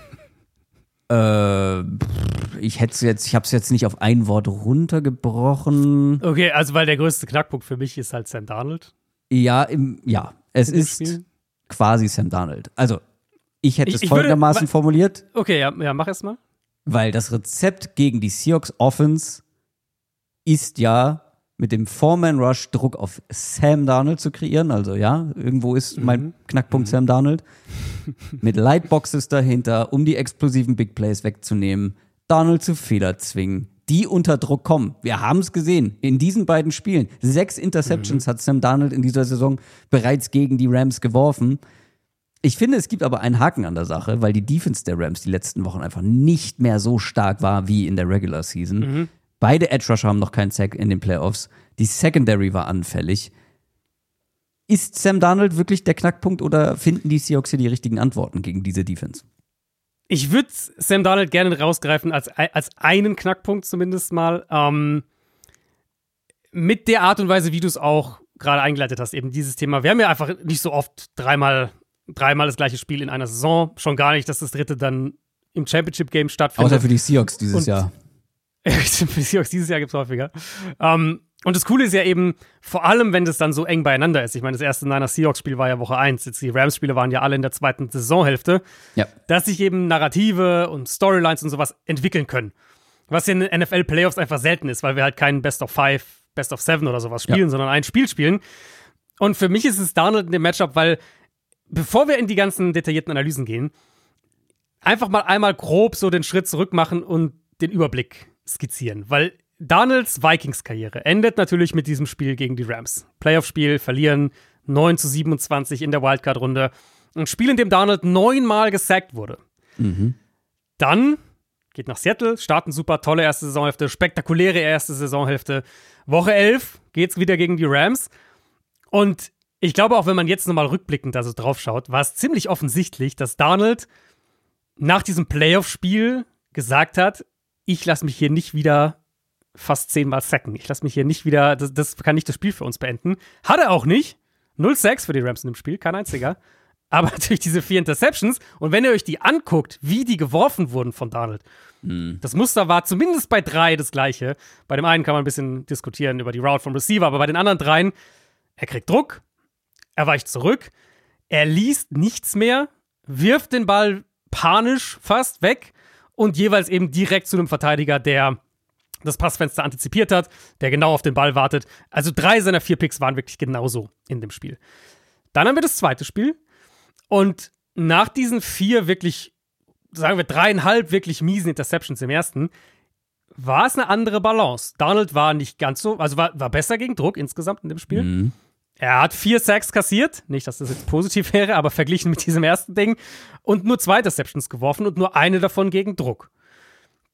Äh, ich hätte jetzt, ich habe es jetzt nicht auf ein Wort runtergebrochen. Okay, also weil der größte Knackpunkt für mich ist halt Sam Darnold. Ja, im, ja, es in dem ist Spiel. quasi Sam Darnold. Also, ich hätte Ich- es ich würde- folgendermaßen wa- formuliert, Okay, ja, ja mach erst mal. weil das Rezept gegen die Seahawks Offense ist ja mit dem Four-Man-Rush Druck auf Sam Darnold zu kreieren. Also ja, irgendwo ist mein Knackpunkt Sam Darnold. Mit Lightboxes dahinter, um die explosiven Big Plays wegzunehmen, Darnold zu Fehler zwingen, die unter Druck kommen. Wir haben es gesehen in diesen beiden Spielen. Sechs Interceptions hat Sam Darnold in dieser Saison bereits gegen die Rams geworfen. Ich finde, es gibt aber einen Haken an der Sache, weil die Defense der Rams die letzten Wochen einfach nicht mehr so stark war wie in der Regular Season. Mhm. Beide Edge Rusher haben noch keinen Sack in den Playoffs. Die Secondary war anfällig. Ist Sam Darnold wirklich der Knackpunkt oder finden die Seahawks hier die richtigen Antworten gegen diese Defense? Ich würde Sam Darnold gerne rausgreifen, als, als einen Knackpunkt zumindest mal. Ähm, mit der Art und Weise, wie du es auch gerade eingeleitet hast, eben dieses Thema. Wir haben ja einfach nicht so oft dreimal, dreimal das gleiche Spiel in einer Saison. Schon gar nicht, dass das dritte dann im Championship-Game stattfindet. Außer für die Seahawks dieses Und- Jahr. Für die Seahawks dieses Jahr gibt es häufiger. Ähm, und das Coole ist ja eben, vor allem, wenn das dann so eng beieinander ist. Ich meine, das erste Niners Seahawks-Spiel war ja Woche eins. Jetzt die Rams-Spiele waren ja alle in der zweiten Saisonhälfte. Ja. Dass sich eben Narrative und Storylines und sowas entwickeln können. Was ja in den N F L-Playoffs einfach selten ist, weil wir halt keinen Best of Five, Best of Seven oder sowas spielen, Ja. sondern ein Spiel spielen. Und für mich ist es Darnold in dem Matchup, weil, bevor wir in die ganzen detaillierten Analysen gehen, einfach mal einmal grob so den Schritt zurück machen und den Überblick skizzieren. Weil Darnolds Vikings-Karriere endet natürlich mit diesem Spiel gegen die Rams. Playoff-Spiel, verlieren neun zu siebenundzwanzig in der Wildcard-Runde. Ein Spiel, in dem Darnold neunmal gesackt wurde. Mhm. Dann geht nach Seattle, starten super, tolle erste Saisonhälfte, spektakuläre erste Saisonhälfte. Woche elf geht's wieder gegen die Rams. Und ich glaube, auch wenn man jetzt nochmal rückblickend also drauf schaut, war es ziemlich offensichtlich, dass Darnold nach diesem Playoff-Spiel gesagt hat, ich lasse mich hier nicht wieder fast zehnmal sacken. Ich lasse mich hier nicht wieder, das, das kann nicht das Spiel für uns beenden. Hat er auch nicht. Null Sacks für die Rams in dem Spiel, kein einziger. Aber natürlich diese vier Interceptions. Und wenn ihr euch die anguckt, wie die geworfen wurden von Darnold, das Muster war zumindest bei drei das gleiche. Bei dem einen kann man ein bisschen diskutieren über die Route vom Receiver, aber bei den anderen dreien, er kriegt Druck, er weicht zurück, er liest nichts mehr, wirft den Ball panisch fast weg und jeweils eben direkt zu einem Verteidiger, der das Passfenster antizipiert hat, der genau auf den Ball wartet. Also drei seiner vier Picks waren wirklich genauso in dem Spiel. Dann haben wir das zweite Spiel und nach diesen vier wirklich, sagen wir dreieinhalb wirklich miesen Interceptions im ersten, war es eine andere Balance. Darnold war nicht ganz so, also war, war besser gegen Druck insgesamt in dem Spiel. Mhm. Er hat vier Sacks kassiert, nicht, dass das jetzt positiv wäre, aber verglichen mit diesem ersten Ding, und nur zwei Interceptions geworfen und nur eine davon gegen Druck.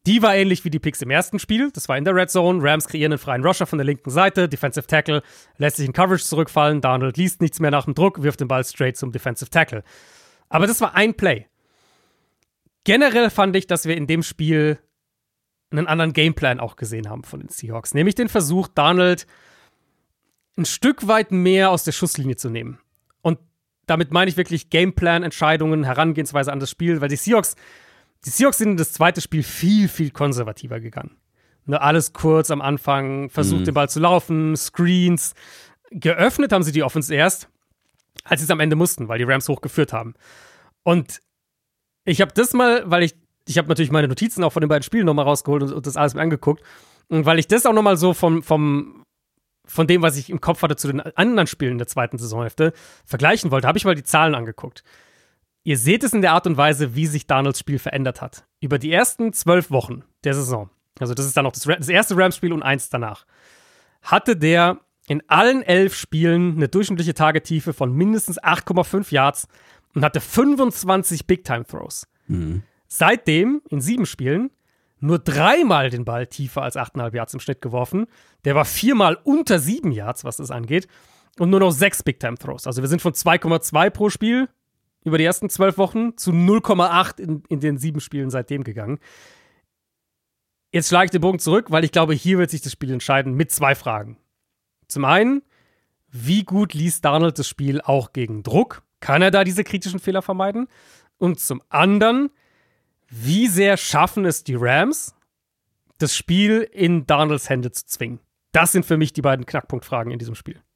Die war ähnlich wie die Picks im ersten Spiel. Das war in der Red Zone. Rams kreieren einen freien Rusher von der linken Seite. Defensive Tackle lässt sich in Coverage zurückfallen. Darnold liest nichts mehr nach dem Druck, wirft den Ball straight zum Defensive Tackle. Aber das war ein Play. Generell fand ich, dass wir in dem Spiel einen anderen Gameplan auch gesehen haben von den Seahawks. Nämlich den Versuch, Darnold ein Stück weit mehr aus der Schusslinie zu nehmen. Und damit meine ich wirklich Gameplan-Entscheidungen, Herangehensweise an das Spiel, weil die Seahawks Die Seahawks sind in das zweite Spiel viel, viel konservativer gegangen. Ne, alles kurz am Anfang, versucht mhm. den Ball zu laufen, Screens. Geöffnet haben sie die Offense erst, als sie es am Ende mussten, weil die Rams hochgeführt haben. Und ich habe das mal, weil ich, ich habe natürlich meine Notizen auch von den beiden Spielen nochmal rausgeholt und, und das alles mir angeguckt. Und weil ich das auch nochmal so vom, vom, von dem, was ich im Kopf hatte zu den anderen Spielen der zweiten Saisonhälfte, vergleichen wollte, habe ich mal die Zahlen angeguckt. Ihr seht es in der Art und Weise, wie sich Darnolds Spiel verändert hat. Über die ersten zwölf Wochen der Saison, also das ist dann noch das, das erste Rams-Spiel und eins danach, hatte der in allen elf Spielen eine durchschnittliche Tagetiefe von mindestens acht Komma fünf Yards und hatte fünfundzwanzig Big-Time-Throws. Mhm. Seitdem, in sieben Spielen, nur dreimal den Ball tiefer als acht Komma fünf Yards im Schnitt geworfen. Der war viermal unter sieben Yards, was das angeht. Und nur noch sechs Big-Time-Throws. Also wir sind von zwei Komma zwei pro Spiel über die ersten zwölf Wochen zu null Komma acht in, in den sieben Spielen seitdem gegangen. Jetzt schlage ich den Bogen zurück, weil ich glaube, hier wird sich das Spiel entscheiden mit zwei Fragen. Zum einen, wie gut liest Darnold das Spiel auch gegen Druck? Kann er da diese kritischen Fehler vermeiden? Und zum anderen, wie sehr schaffen es die Rams, das Spiel in Darnolds Hände zu zwingen? Das sind für mich die beiden Knackpunktfragen in diesem Spiel.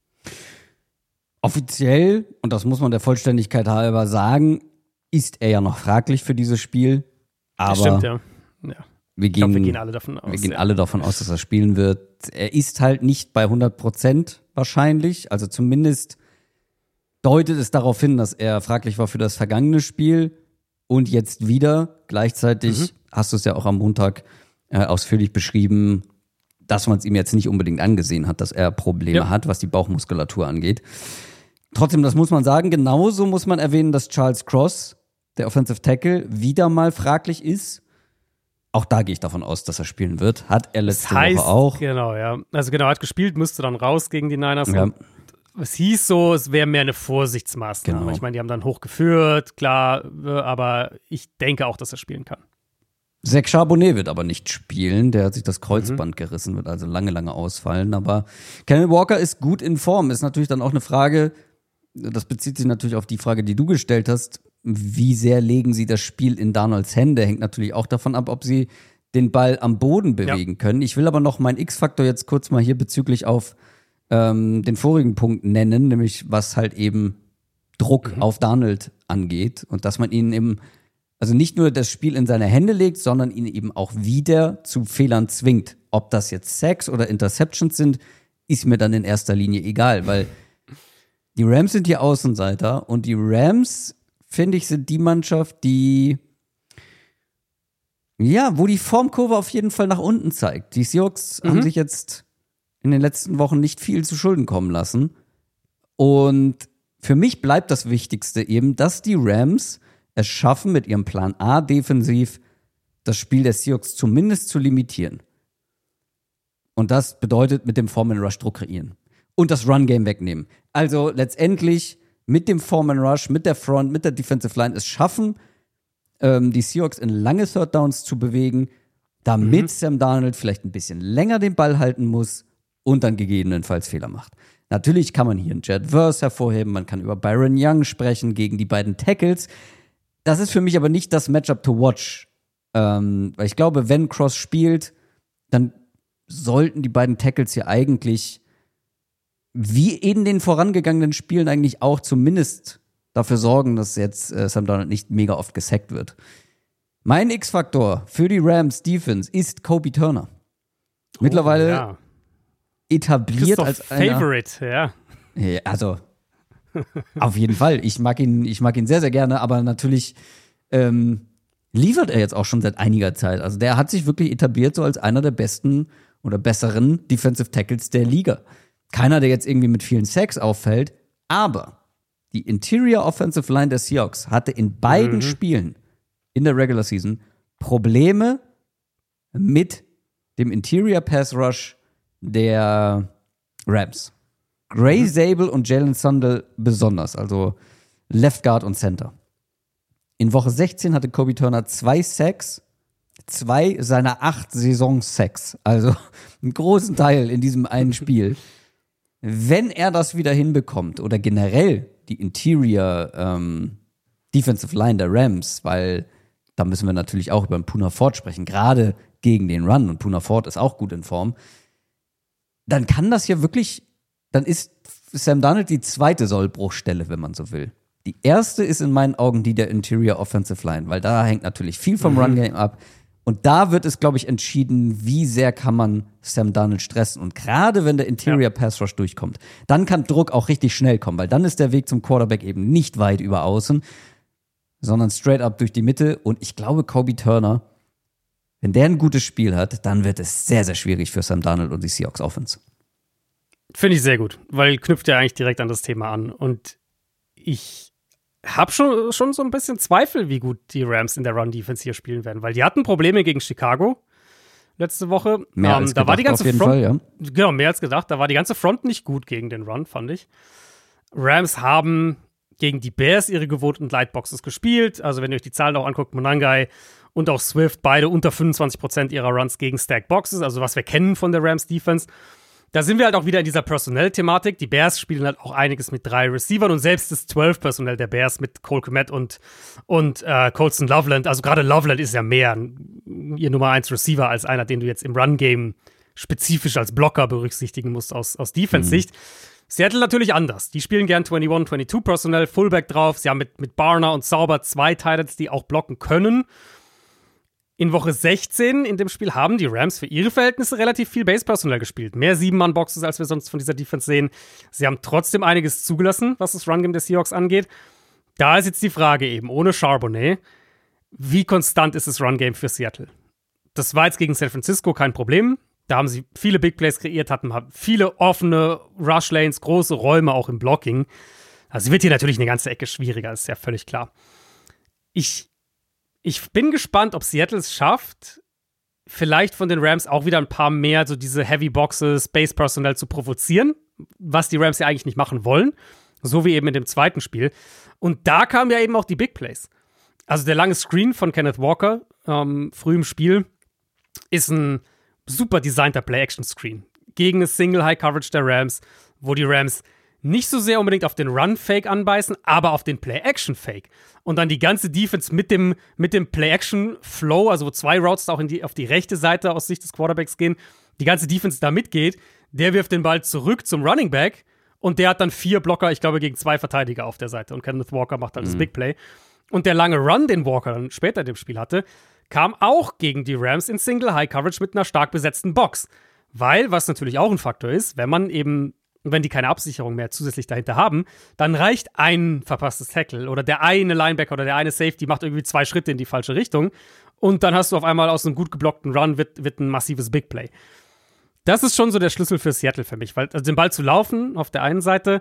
Offiziell, und das muss man der Vollständigkeit halber sagen, ist er ja noch fraglich für dieses Spiel. Aber das stimmt, ja. ja. Wir, gehen, ich glaub, wir gehen alle davon aus. Wir gehen ja. alle davon aus, dass er spielen wird. Er ist halt nicht bei hundert Prozent wahrscheinlich. Also zumindest deutet es darauf hin, dass er fraglich war für das vergangene Spiel und jetzt wieder. Gleichzeitig mhm. hast du es ja auch am Montag äh, ausführlich beschrieben, dass man es ihm jetzt nicht unbedingt angesehen hat, dass er Probleme ja. hat, was die Bauchmuskulatur angeht. Trotzdem, das muss man sagen, genauso muss man erwähnen, dass Charles Cross, der Offensive Tackle, wieder mal fraglich ist. Auch da gehe ich davon aus, dass er spielen wird. Hat er letzte das heißt, Woche auch. Genau, ja. Also genau, er hat gespielt, müsste dann raus gegen die Niners. Ja. Es hieß so, es wäre mehr eine Vorsichtsmaßnahme. Genau. Ich meine, die haben dann hochgeführt, klar, aber ich denke auch, dass er spielen kann. Zach Charbonnet wird aber nicht spielen. Der hat sich das Kreuzband mhm. gerissen, wird also lange, lange ausfallen. Aber Kenneth Walker ist gut in Form. Ist natürlich dann auch eine Frage, das bezieht sich natürlich auf die Frage, die du gestellt hast. Wie sehr legen sie das Spiel in Darnolds Hände? Hängt natürlich auch davon ab, ob sie den Ball am Boden bewegen ja. können. Ich will aber noch meinen X-Faktor jetzt kurz mal hier bezüglich auf ähm, den vorigen Punkt nennen, nämlich was halt eben Druck mhm. auf Darnold angeht und dass man ihn eben also nicht nur das Spiel in seine Hände legt, sondern ihn eben auch wieder zu Fehlern zwingt. Ob das jetzt Sacks oder Interceptions sind, ist mir dann in erster Linie egal, weil die Rams sind die Außenseiter und die Rams, finde ich, sind die Mannschaft, die ja, wo die Formkurve auf jeden Fall nach unten zeigt. Die Seahawks mhm. haben sich jetzt in den letzten Wochen nicht viel zu Schulden kommen lassen. Und für mich bleibt das Wichtigste eben, dass die Rams es schaffen, mit ihrem Plan A defensiv das Spiel der Seahawks zumindest zu limitieren. Und das bedeutet mit dem Foreman Rush Druck kreieren. Und das Run-Game wegnehmen. Also letztendlich mit dem Foreman Rush, mit der Front, mit der Defensive Line es schaffen, ähm, die Seahawks in lange Third Downs zu bewegen, damit mhm. Sam Darnold vielleicht ein bisschen länger den Ball halten muss und dann gegebenenfalls Fehler macht. Natürlich kann man hier einen Jed Verse hervorheben, man kann über Byron Young sprechen gegen die beiden Tackles. Das ist für mich aber nicht das Matchup to watch. Ähm, weil ich glaube, wenn Cross spielt, dann sollten die beiden Tackles hier eigentlich wie in den vorangegangenen Spielen eigentlich auch zumindest dafür sorgen, dass jetzt äh, Sam Darnold nicht mega oft gesackt wird. Mein X-Faktor für die Rams Defense ist Kobe Turner. Oh, Mittlerweile ja. etabliert als einer Favorite, ja. ja. Also auf jeden Fall. Ich mag ihn, ich mag ihn sehr, sehr gerne, aber natürlich ähm, liefert er jetzt auch schon seit einiger Zeit. Also der hat sich wirklich etabliert so als einer der besten oder besseren Defensive Tackles der Liga. Keiner, der jetzt irgendwie mit vielen Sacks auffällt, aber die Interior Offensive Line der Seahawks hatte in beiden mhm. Spielen in der Regular Season Probleme, mit dem Interior Pass Rush der Rams. Gray mhm. Zabel und Jalen Sundell besonders, also Left Guard und Center. In Woche sechzehn hatte Kobe Turner zwei Sacks, zwei seiner acht Saison-Sacks, also einen großen Teil in diesem einen Spiel. Wenn er das wieder hinbekommt oder generell die Interior ähm, Defensive Line der Rams, weil da müssen wir natürlich auch über den Poona Ford sprechen, gerade gegen den Run, und Poona Ford ist auch gut in Form, dann kann das ja wirklich, dann ist Sam Darnold die zweite Sollbruchstelle, wenn man so will. Die erste ist in meinen Augen die der Interior Offensive Line, weil da hängt natürlich viel vom mhm. Run-Game ab. Und da wird es, glaube ich, entschieden, wie sehr kann man Sam Darnold stressen. Und gerade wenn der Interior ja. Pass Rush durchkommt, dann kann Druck auch richtig schnell kommen, weil dann ist der Weg zum Quarterback eben nicht weit über außen, sondern straight up durch die Mitte. Und ich glaube, Kobe Turner, wenn der ein gutes Spiel hat, dann wird es sehr, sehr schwierig für Sam Darnold und die Seahawks Offense. Finde ich sehr gut, weil knüpft ja eigentlich direkt an das Thema an. Und ich habe schon, schon so ein bisschen Zweifel, wie gut die Rams in der Run-Defense hier spielen werden, weil die hatten Probleme gegen Chicago letzte Woche. Mehr ähm, als da gedacht, war die ganze auf jeden Front, Fall, ja. Genau, mehr als gedacht. Da war die ganze Front nicht gut gegen den Run, fand ich. Rams haben gegen die Bears ihre gewohnten Lightboxes gespielt. Also wenn ihr euch die Zahlen auch anguckt, Monangai und auch Swift, beide unter fünfundzwanzig Prozent ihrer Runs gegen Stack Boxes, also was wir kennen von der Rams-Defense. Da sind wir halt auch wieder in dieser Personnel-Thematik. Die Bears spielen halt auch einiges mit drei Receivern und selbst das zwölf-Personell der Bears mit Cole Kmet und, und äh, Colston Loveland. Also gerade Loveland ist ja mehr ihr Nummer eins Receiver als einer, den du jetzt im Run-Game spezifisch als Blocker berücksichtigen musst aus, aus Defense-Sicht. Mhm. Seattle natürlich anders. Die spielen gern einundzwanzig, zweiundzwanzig Personell, Fullback drauf. Sie haben mit, mit Barner und Sauber zwei Titans, die auch blocken können. In Woche sechzehn in dem Spiel haben die Rams für ihre Verhältnisse relativ viel Base-Personal gespielt. Mehr Sieben-Mann-Boxes, als wir sonst von dieser Defense sehen. Sie haben trotzdem einiges zugelassen, was das Run-Game der Seahawks angeht. Da ist jetzt die Frage eben, ohne Charbonnet, wie konstant ist das Run-Game für Seattle? Das war jetzt gegen San Francisco kein Problem. Da haben sie viele Big Plays kreiert, hatten viele offene Rush-Lanes, große Räume auch im Blocking. Also wird hier natürlich eine ganze Ecke schwieriger, ist ja völlig klar. Ich Ich bin gespannt, ob Seattle es schafft, vielleicht von den Rams auch wieder ein paar mehr so diese Heavy Boxes, Base Personnel zu provozieren, was die Rams ja eigentlich nicht machen wollen, so wie eben in dem zweiten Spiel. Und da kamen ja eben auch die Big Plays. Also der lange Screen von Kenneth Walker ähm, früh im Spiel ist ein super designter Play-Action-Screen gegen eine Single-High-Coverage der Rams, wo die Rams nicht so sehr unbedingt auf den Run-Fake anbeißen, aber auf den Play-Action-Fake. Und dann die ganze Defense mit dem, mit dem Play-Action-Flow, also wo zwei Routes auch in die, auf die rechte Seite aus Sicht des Quarterbacks gehen, die ganze Defense da mitgeht, der wirft den Ball zurück zum Running Back und der hat dann vier Blocker, ich glaube, gegen zwei Verteidiger auf der Seite. Und Kenneth Walker macht dann mhm. das Big Play. Und der lange Run, den Walker dann später in dem Spiel hatte, kam auch gegen die Rams in Single-High-Coverage mit einer stark besetzten Box. Weil, was natürlich auch ein Faktor ist, wenn man eben wenn die keine Absicherung mehr zusätzlich dahinter haben, dann reicht ein verpasstes Tackle oder der eine Linebacker oder der eine Safety macht irgendwie zwei Schritte in die falsche Richtung und dann hast du auf einmal aus einem gut geblockten Run wird, wird ein massives Big Play. Das ist schon so der Schlüssel für Seattle für mich, weil also den Ball zu laufen auf der einen Seite,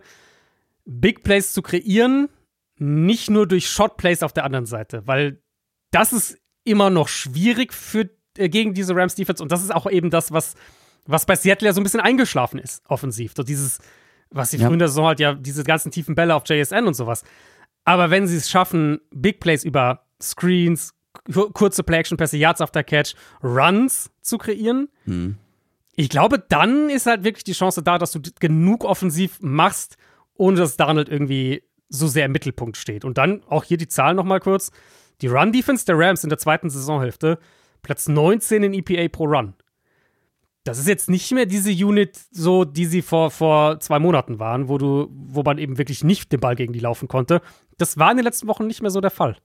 Big Plays zu kreieren, nicht nur durch Shot Plays auf der anderen Seite, weil das ist immer noch schwierig für, äh, gegen diese Rams Defense und das ist auch eben das, was Was bei Seattle ja so ein bisschen eingeschlafen ist, offensiv. So dieses, was sie ja. früher in der Saison halt ja, diese ganzen tiefen Bälle auf J S N und sowas. Aber wenn sie es schaffen, Big Plays über Screens, kurze Play-Action-Pässe, Yards after Catch, Runs zu kreieren, hm. ich glaube, dann ist halt wirklich die Chance da, dass du genug offensiv machst, ohne dass Darnold irgendwie so sehr im Mittelpunkt steht. Und dann auch hier die Zahlen nochmal kurz. Die Run-Defense der Rams in der zweiten Saisonhälfte, Platz neunzehn in E P A pro Run. Das ist jetzt nicht mehr diese Unit, so die sie vor, vor zwei Monaten waren, wo du, wo man eben wirklich nicht den Ball gegen die laufen konnte. Das war in den letzten Wochen nicht mehr so der Fall.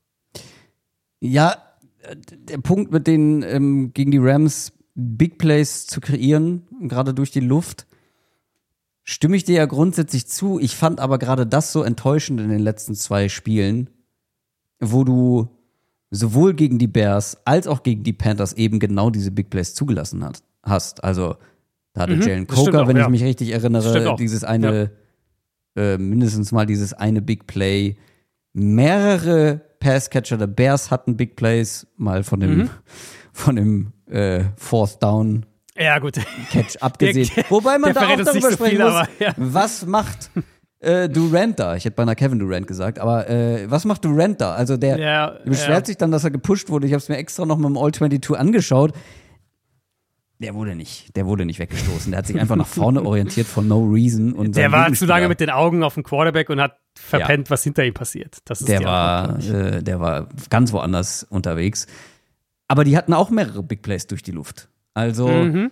Ja, der Punkt mit den ähm, gegen die Rams Big Plays zu kreieren, gerade durch die Luft, stimme ich dir ja grundsätzlich zu. Ich fand aber gerade das so enttäuschend in den letzten zwei Spielen, wo du sowohl gegen die Bears als auch gegen die Panthers eben genau diese Big Plays zugelassen hast. hast. Also da hatte mhm, Jalen Coker, auch, wenn ja. ich mich richtig erinnere, dieses eine, ja. äh, mindestens mal dieses eine Big Play, mehrere Passcatcher der Bears hatten Big Plays, mal von dem, mhm. von dem äh, Fourth Down ja, gut. Catch abgesehen. Der, Wobei man da auch darüber so sprechen viel, muss, aber, ja. was macht äh, Durant da? Ich hätte beinahe Kevin Durant gesagt, aber äh, was macht Durant da? Also der ja, beschwert ja. sich dann, dass er gepusht wurde. Ich habe es mir extra noch mit dem All zweiundzwanzig angeschaut. Der wurde nicht, der wurde nicht weggestoßen. Der hat sich einfach nach vorne orientiert for no reason. Und der war zu lange mit den Augen auf dem Quarterback und hat verpennt, ja. was hinter ihm passiert. Das ist der, war, äh, der war ganz woanders unterwegs. Aber die hatten auch mehrere Big Plays durch die Luft. Also, mhm.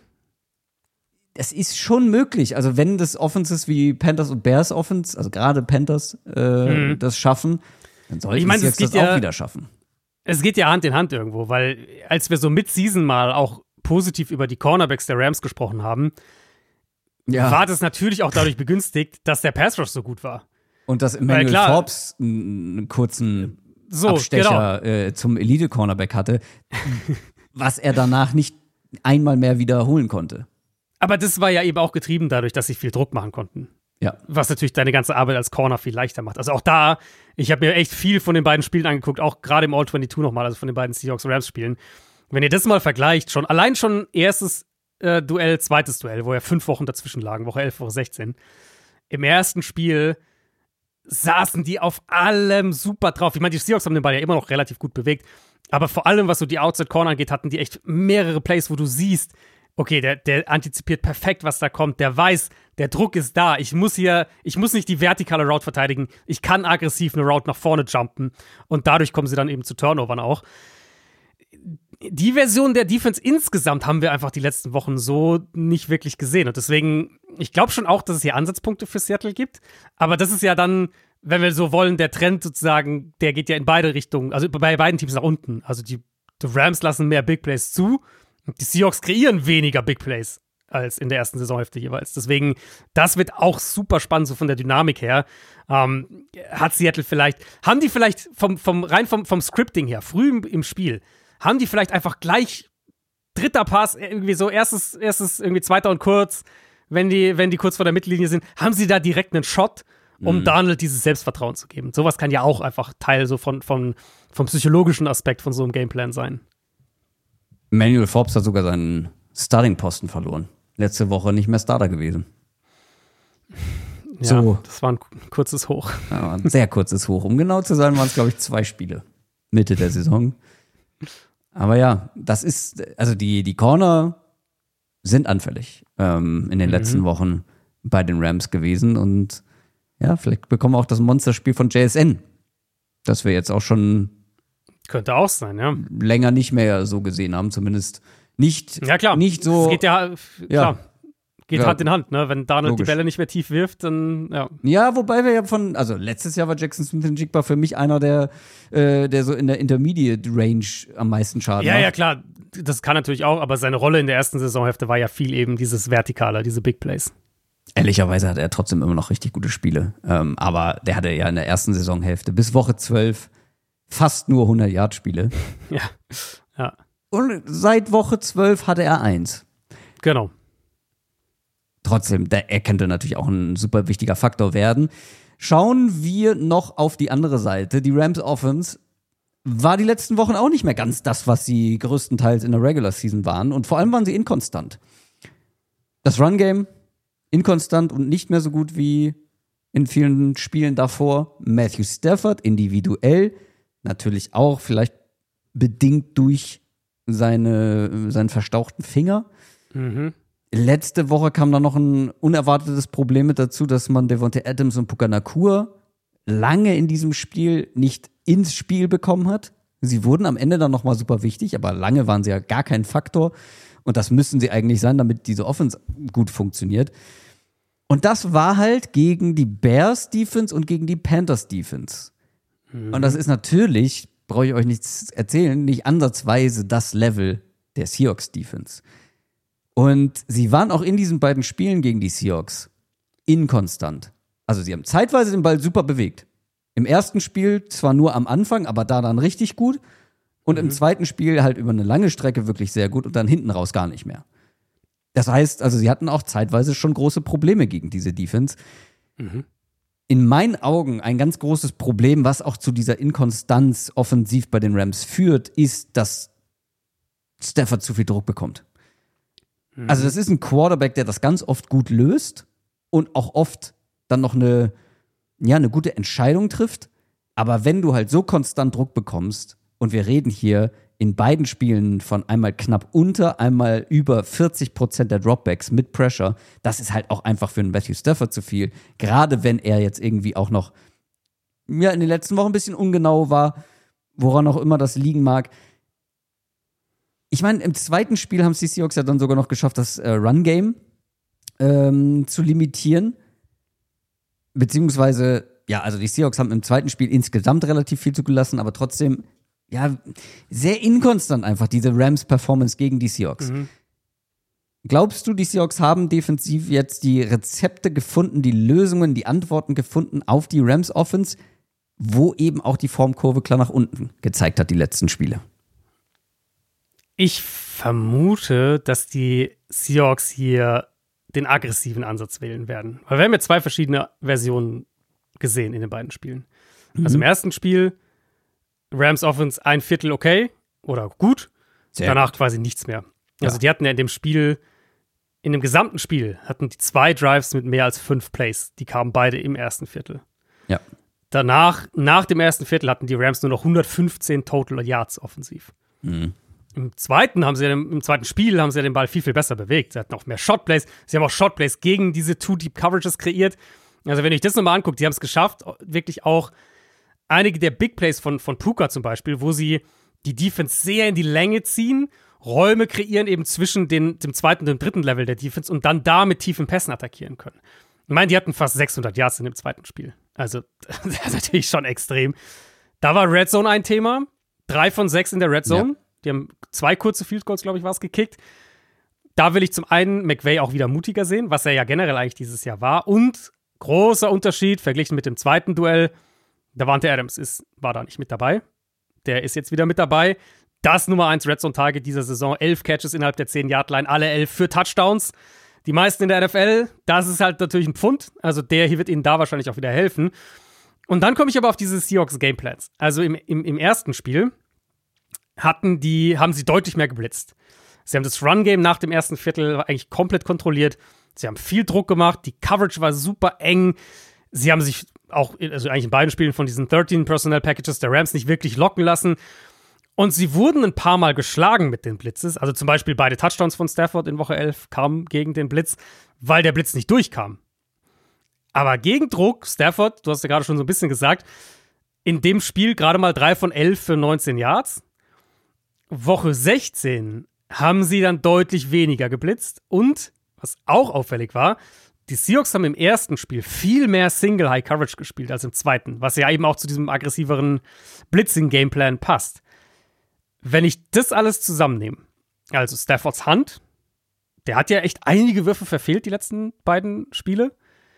es ist schon möglich. Also, wenn das Offenses wie Panthers und Bears Offense, also gerade Panthers, äh, mhm. das schaffen, dann sollten sie jetzt das ja, auch wieder schaffen. Es geht ja Hand in Hand irgendwo, weil als wir so Mid-Season mal auch positiv über die Cornerbacks der Rams gesprochen haben, ja. war das natürlich auch dadurch begünstigt, dass der Pass-Rush so gut war. Und dass Emmanuel Forbes einen kurzen so, Abstecher genau. äh, zum Elite-Cornerback hatte, was er danach nicht einmal mehr wiederholen konnte. Aber das war ja eben auch getrieben dadurch, dass sie viel Druck machen konnten. Ja. Was natürlich deine ganze Arbeit als Corner viel leichter macht. Also auch da, ich habe mir echt viel von den beiden Spielen angeguckt, auch gerade im All zweiundzwanzig nochmal, also von den beiden Seahawks-Rams-Spielen. Wenn ihr das mal vergleicht, schon allein schon erstes äh, Duell, zweites Duell, wo ja fünf Wochen dazwischen lagen, Woche elf, Woche sechzehn. Im ersten Spiel saßen die auf allem super drauf. Ich meine, die Seahawks haben den Ball ja immer noch relativ gut bewegt, aber vor allem, was so die Outside Corner angeht, hatten die echt mehrere Plays, wo du siehst, okay, der, der antizipiert perfekt, was da kommt, der weiß, der Druck ist da, ich muss hier, ich muss nicht die vertikale Route verteidigen, ich kann aggressiv eine Route nach vorne jumpen und dadurch kommen sie dann eben zu Turnovern auch. Die Version der Defense insgesamt haben wir einfach die letzten Wochen so nicht wirklich gesehen. Und deswegen, ich glaube schon auch, dass es hier Ansatzpunkte für Seattle gibt. Aber das ist ja dann, wenn wir so wollen, der Trend sozusagen, der geht ja in beide Richtungen, also bei beiden Teams nach unten. Also die, die Rams lassen mehr Big Plays zu und die Seahawks kreieren weniger Big Plays als in der ersten Saisonhälfte jeweils. Deswegen, das wird auch super spannend, so von der Dynamik her. Ähm, hat Seattle vielleicht, haben die vielleicht vom, vom rein vom, vom Scripting her, früh im, im Spiel, haben die vielleicht einfach gleich dritter Pass, irgendwie so erstes, erstes irgendwie zweiter und kurz, wenn die, wenn die kurz vor der Mittellinie sind, haben sie da direkt einen Shot, um mhm. Darnold dieses Selbstvertrauen zu geben. Sowas kann ja auch einfach Teil so von, von, vom psychologischen Aspekt von so einem Gameplan sein. Emmanuel Forbes hat sogar seinen Starting-Posten verloren. Letzte Woche nicht mehr Starter gewesen. Ja, so. Das war ein kurzes Hoch. Ja, ein sehr kurzes Hoch. Um genau zu sein, waren es, glaube ich, zwei Spiele. Mitte der Saison. Aber ja, das ist, also die, die Corner sind anfällig ähm, in den mhm. letzten Wochen bei den Rams gewesen. Und ja, vielleicht bekommen wir auch das Monsterspiel von J S N, das wir jetzt auch schon könnte auch sein, ja. länger nicht mehr so gesehen haben, zumindest nicht, ja, klar. nicht so. Es geht ja, klar. Ja. Geht ja. Hand in Hand, ne? Wenn Darnold Logisch. die Bälle nicht mehr tief wirft, dann, ja. Ja, wobei wir ja von, also letztes Jahr war Jackson Smith-Njigba für mich einer, der, äh, der so in der Intermediate-Range am meisten Schaden Ja, macht. ja, klar. Das kann natürlich auch, aber seine Rolle in der ersten Saisonhälfte war ja viel eben dieses Vertikale, diese Big Plays. Ehrlicherweise hatte er trotzdem immer noch richtig gute Spiele. Ähm, aber der hatte ja in der ersten Saisonhälfte bis Woche zwölf fast nur hundert-Yard-Spiele. Ja, ja. Und seit Woche zwölf hatte er eins. Genau. Trotzdem, der, er könnte natürlich auch ein super wichtiger Faktor werden. Schauen wir noch auf die andere Seite. Die Rams Offense war die letzten Wochen auch nicht mehr ganz das, was sie größtenteils in der Regular Season waren. Und vor allem waren sie inkonstant. Das Run-Game inkonstant und nicht mehr so gut wie in vielen Spielen davor. Matthew Stafford individuell natürlich auch vielleicht bedingt durch seine, seinen verstauchten Finger. Mhm. Letzte Woche kam da noch ein unerwartetes Problem mit dazu, dass man Devontae Adams und Puka Nacua lange in diesem Spiel nicht ins Spiel bekommen hat. Sie wurden am Ende dann nochmal super wichtig, aber lange waren sie ja gar kein Faktor. Und das müssen sie eigentlich sein, damit diese Offense gut funktioniert. Und das war halt gegen die Bears Defense und gegen die Panthers Defense. Mhm. Und das ist natürlich, brauche ich euch nichts erzählen, nicht ansatzweise das Level der Seahawks Defense. Und sie waren auch in diesen beiden Spielen gegen die Seahawks inkonstant. Also sie haben zeitweise den Ball super bewegt. Im ersten Spiel zwar nur am Anfang, aber da dann richtig gut. Und mhm. im zweiten Spiel halt über eine lange Strecke wirklich sehr gut und dann hinten raus gar nicht mehr. Das heißt, also sie hatten auch zeitweise schon große Probleme gegen diese Defense. Mhm. in meinen Augen ein ganz großes Problem, was auch zu dieser Inkonstanz offensiv bei den Rams führt, ist, dass Stafford zu viel Druck bekommt. Mhm. Also das ist ein Quarterback, der das ganz oft gut löst und auch oft dann noch eine, ja, eine gute Entscheidung trifft. Aber wenn du halt so konstant Druck bekommst, und wir reden hier in beiden Spielen von einmal knapp unter, einmal über vierzig Prozent der Dropbacks mit Pressure, das ist halt auch einfach für einen Matthew Stafford zu viel. Gerade wenn er jetzt irgendwie auch noch ja, in den letzten Wochen ein bisschen ungenau war, woran auch immer das liegen mag. Ich meine, im zweiten Spiel haben es die Seahawks ja dann sogar noch geschafft, das äh, Run-Game ähm, zu limitieren. Beziehungsweise, ja, also die Seahawks haben im zweiten Spiel insgesamt relativ viel zugelassen, aber trotzdem, ja, sehr inkonstant einfach diese Rams-Performance gegen die Seahawks. Mhm. Glaubst du, die Seahawks haben defensiv jetzt die Rezepte gefunden, die Lösungen, die Antworten gefunden auf die Rams-Offense, wo eben auch die Formkurve klar nach unten gezeigt hat, die letzten Spiele? Ich vermute, dass die Seahawks hier den aggressiven Ansatz wählen werden. Weil wir haben ja zwei verschiedene Versionen gesehen in den beiden Spielen. Mhm. Also im ersten Spiel Rams Offense ein Viertel okay oder gut, Sehr danach gut. quasi nichts mehr. Also ja. die hatten ja in dem Spiel, in dem gesamten Spiel, hatten die zwei Drives mit mehr als fünf Plays. Die kamen beide im ersten Viertel. Ja. Danach, nach dem ersten Viertel, hatten die Rams nur noch hundertfünfzehn Total Yards offensiv. Mhm. Im zweiten haben sie ja, im zweiten Spiel haben sie ja den Ball viel, viel besser bewegt. Sie hatten auch mehr Shotplays. Sie haben auch Shotplays gegen diese Two-Deep-Coverages kreiert. Also wenn ich das nochmal angucke, die haben es geschafft, wirklich auch einige der Big Plays von, von Puka zum Beispiel, wo sie die Defense sehr in die Länge ziehen, Räume kreieren eben zwischen den, dem zweiten und dem dritten Level der Defense und dann da mit tiefen Pässen attackieren können. Ich meine, die hatten fast sechshundert Yards in dem zweiten Spiel. Also das ist natürlich schon extrem. Da war Red Zone ein Thema. Drei von sechs in der Red Zone. Ja. Die haben zwei kurze Field Goals, glaube ich, war es, gekickt. Da will ich zum einen McVay auch wieder mutiger sehen, was er ja generell eigentlich dieses Jahr war. Und großer Unterschied verglichen mit dem zweiten Duell. Davante Adams ist, war da nicht mit dabei. Der ist jetzt wieder mit dabei. Das Nummer eins Red Zone-Target dieser Saison. Elf Catches innerhalb der zehn-Yard-Line, alle elf für Touchdowns. Die meisten in der N F L. Das ist halt natürlich ein Pfund. Also der hier wird ihnen da wahrscheinlich auch wieder helfen. Und dann komme ich aber auf diese Seahawks-Gameplans. Also im, im, im ersten Spiel hatten die, haben sie deutlich mehr geblitzt. Sie haben das Run-Game nach dem ersten Viertel eigentlich komplett kontrolliert. Sie haben viel Druck gemacht. Die Coverage war super eng. Sie haben sich auch, also eigentlich in beiden Spielen von diesen dreizehn Personnel Packages der Rams nicht wirklich locken lassen. Und sie wurden ein paar Mal geschlagen mit den Blitzes. Also zum Beispiel beide Touchdowns von Stafford in Woche elf kamen gegen den Blitz, weil der Blitz nicht durchkam. Aber gegen Druck, Stafford, du hast ja gerade schon so ein bisschen gesagt, in dem Spiel gerade mal drei von elf für neunzehn Yards. Woche sechzehn haben sie dann deutlich weniger geblitzt. Und, was auch auffällig war, die Seahawks haben im ersten Spiel viel mehr Single-High-Coverage gespielt als im zweiten, was ja eben auch zu diesem aggressiveren Blitzing-Gameplan passt. Wenn ich das alles zusammennehme, also Staffords Hand, der hat ja echt einige Würfe verfehlt, die letzten beiden Spiele.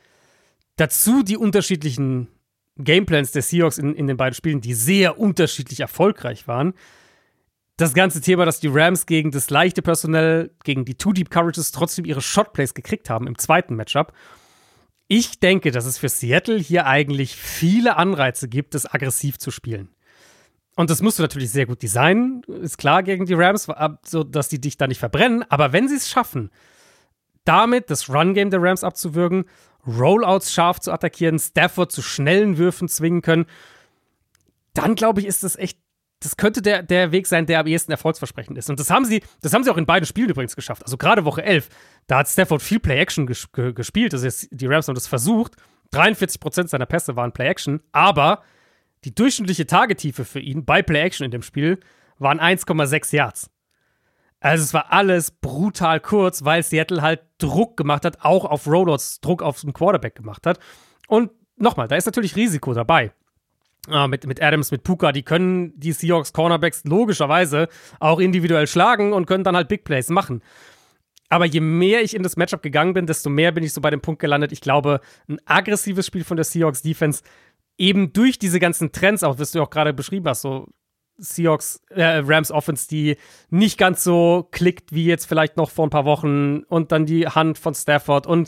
Dazu die unterschiedlichen Gameplans der Seahawks in, in den beiden Spielen, die sehr unterschiedlich erfolgreich waren. Das ganze Thema, dass die Rams gegen das leichte Personell, gegen die Two-Deep-Coverages trotzdem ihre Shotplays gekriegt haben im zweiten Matchup. Ich denke, dass es für Seattle hier eigentlich viele Anreize gibt, das aggressiv zu spielen. Und das musst du natürlich sehr gut designen, ist klar, gegen die Rams, so dass die dich da nicht verbrennen. Aber wenn sie es schaffen, damit das Run-Game der Rams abzuwürgen, Rollouts scharf zu attackieren, Stafford zu schnellen Würfen zwingen können, dann glaube ich, ist das echt, das könnte der, der Weg sein, der am ehesten erfolgsversprechend ist. Und das haben sie, das haben sie auch in beiden Spielen übrigens geschafft. Also gerade Woche elf, da hat Stafford viel Play-Action ges- ge- gespielt. Also jetzt, die Rams haben das versucht. dreiundvierzig Prozent seiner Pässe waren Play-Action, aber die durchschnittliche Tagetiefe für ihn bei Play-Action in dem Spiel waren eins Komma sechs Yards. Also es war alles brutal kurz, weil Seattle halt Druck gemacht hat, auch auf Rollouts, Druck auf den Quarterback gemacht hat. Und nochmal, da ist natürlich Risiko dabei. Äh, mit, mit Adams, mit Puka, die können die Seahawks Cornerbacks logischerweise auch individuell schlagen und können dann halt Big Plays machen. Aber je mehr ich in das Matchup gegangen bin, desto mehr bin ich so bei dem Punkt gelandet. Ich glaube, ein aggressives Spiel von der Seahawks Defense, eben durch diese ganzen Trends, auch was du auch gerade beschrieben hast, so Seahawks, äh, Rams Offense, die nicht ganz so klickt wie jetzt vielleicht noch vor ein paar Wochen und dann die Hand von Stafford und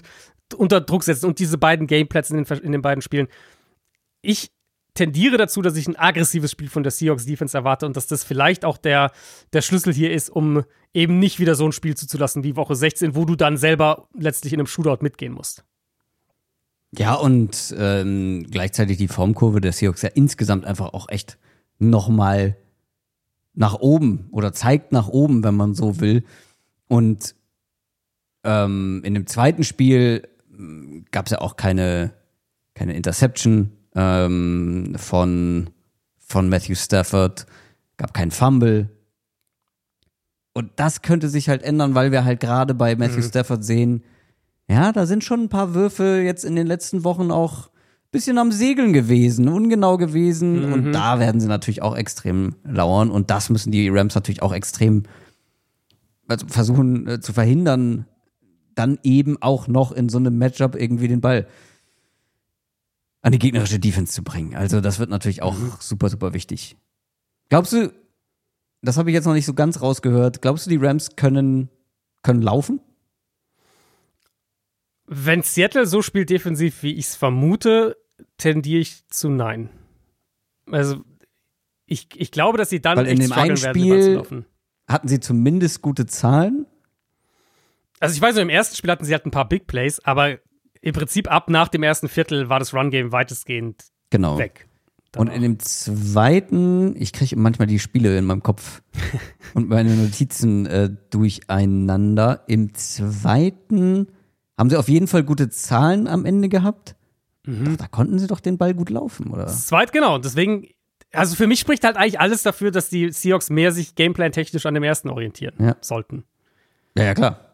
unter Druck setzen und diese beiden Gameplätze in den, in den beiden Spielen. Ich tendiere dazu, dass ich ein aggressives Spiel von der Seahawks-Defense erwarte und dass das vielleicht auch der, der Schlüssel hier ist, um eben nicht wieder so ein Spiel zuzulassen wie Woche sechzehn, wo du dann selber letztlich in einem Shootout mitgehen musst. Ja, und ähm, gleichzeitig die Formkurve der Seahawks ja insgesamt einfach auch echt nochmal nach oben oder zeigt nach oben, wenn man so will. Und ähm, in dem zweiten Spiel gab es ja auch keine, keine Interception ähm, von, von Matthew Stafford, gab keinen Fumble. Und das könnte sich halt ändern, weil wir halt gerade bei Matthew mhm. Stafford sehen, ja, da sind schon ein paar Würfe jetzt in den letzten Wochen auch ein bisschen am Segeln gewesen, ungenau gewesen. Mhm. Und da werden sie natürlich auch extrem lauern. Und das müssen die Rams natürlich auch extrem also versuchen äh, zu verhindern, dann eben auch noch in so einem Matchup irgendwie den Ball an die gegnerische Defense zu bringen. Also das wird natürlich auch mhm. super, super wichtig. Glaubst du, das habe ich jetzt noch nicht so ganz rausgehört, glaubst du, die Rams können, können laufen? Wenn Seattle so spielt defensiv, wie ich es vermute, tendiere ich zu nein. Also ich, ich glaube, dass sie dann Weil in echt dem einen werden, Spiel hatten sie zumindest gute Zahlen. Also ich weiß, im ersten Spiel hatten sie halt ein paar Big Plays, aber im Prinzip ab nach dem ersten Viertel war das Run-Game weitestgehend genau. weg. Und in dem zweiten, ich kriege manchmal die Spiele in meinem Kopf und meine Notizen äh, durcheinander. Im zweiten haben sie auf jeden Fall gute Zahlen am Ende gehabt. Mhm. Doch, da konnten sie doch den Ball gut laufen, oder? Das zweit, genau. Deswegen, also für mich spricht halt eigentlich alles dafür, dass die Seahawks mehr sich Gameplan-technisch an dem ersten orientieren ja. sollten. Ja, ja, klar.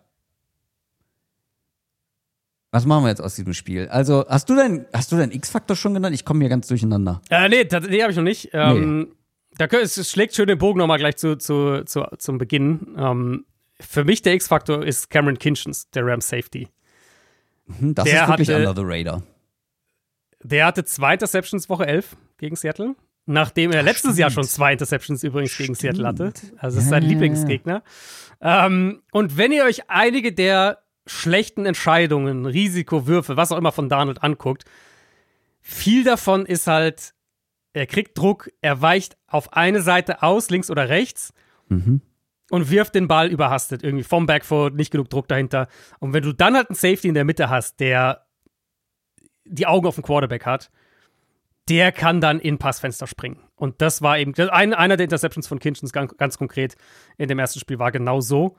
Was machen wir jetzt aus diesem Spiel? Also, hast du dein, hast du deinen X-Faktor schon genannt? Ich komme hier ganz durcheinander. Äh, nee, das, nee, habe ich noch nicht. Ähm, nee. da, es schlägt schön den Bogen nochmal gleich zu, zu, zu, zum Beginn. Ähm, für mich der X-Faktor ist Cameron Kinchens, der Rams Safety. Das der ist wirklich hatte, under the radar. Der hatte zwei Interceptions Woche elf gegen Seattle, nachdem er Ach, letztes stimmt. Jahr schon zwei Interceptions übrigens gegen stimmt. Seattle hatte. Also das ist sein ja. Lieblingsgegner. Ähm, und wenn ihr euch einige der schlechten Entscheidungen, Risikowürfe, was auch immer von Darnold anguckt, viel davon ist halt, er kriegt Druck, er weicht auf eine Seite aus, links oder rechts, mhm. und wirft den Ball überhastet, irgendwie vom Backfoot, nicht genug Druck dahinter. Und wenn du dann halt einen Safety in der Mitte hast, der die Augen auf den Quarterback hat, der kann dann in Passfenster springen. Und das war eben, ein, einer der Interceptions von Kinchens ganz, ganz konkret in dem ersten Spiel war genau so.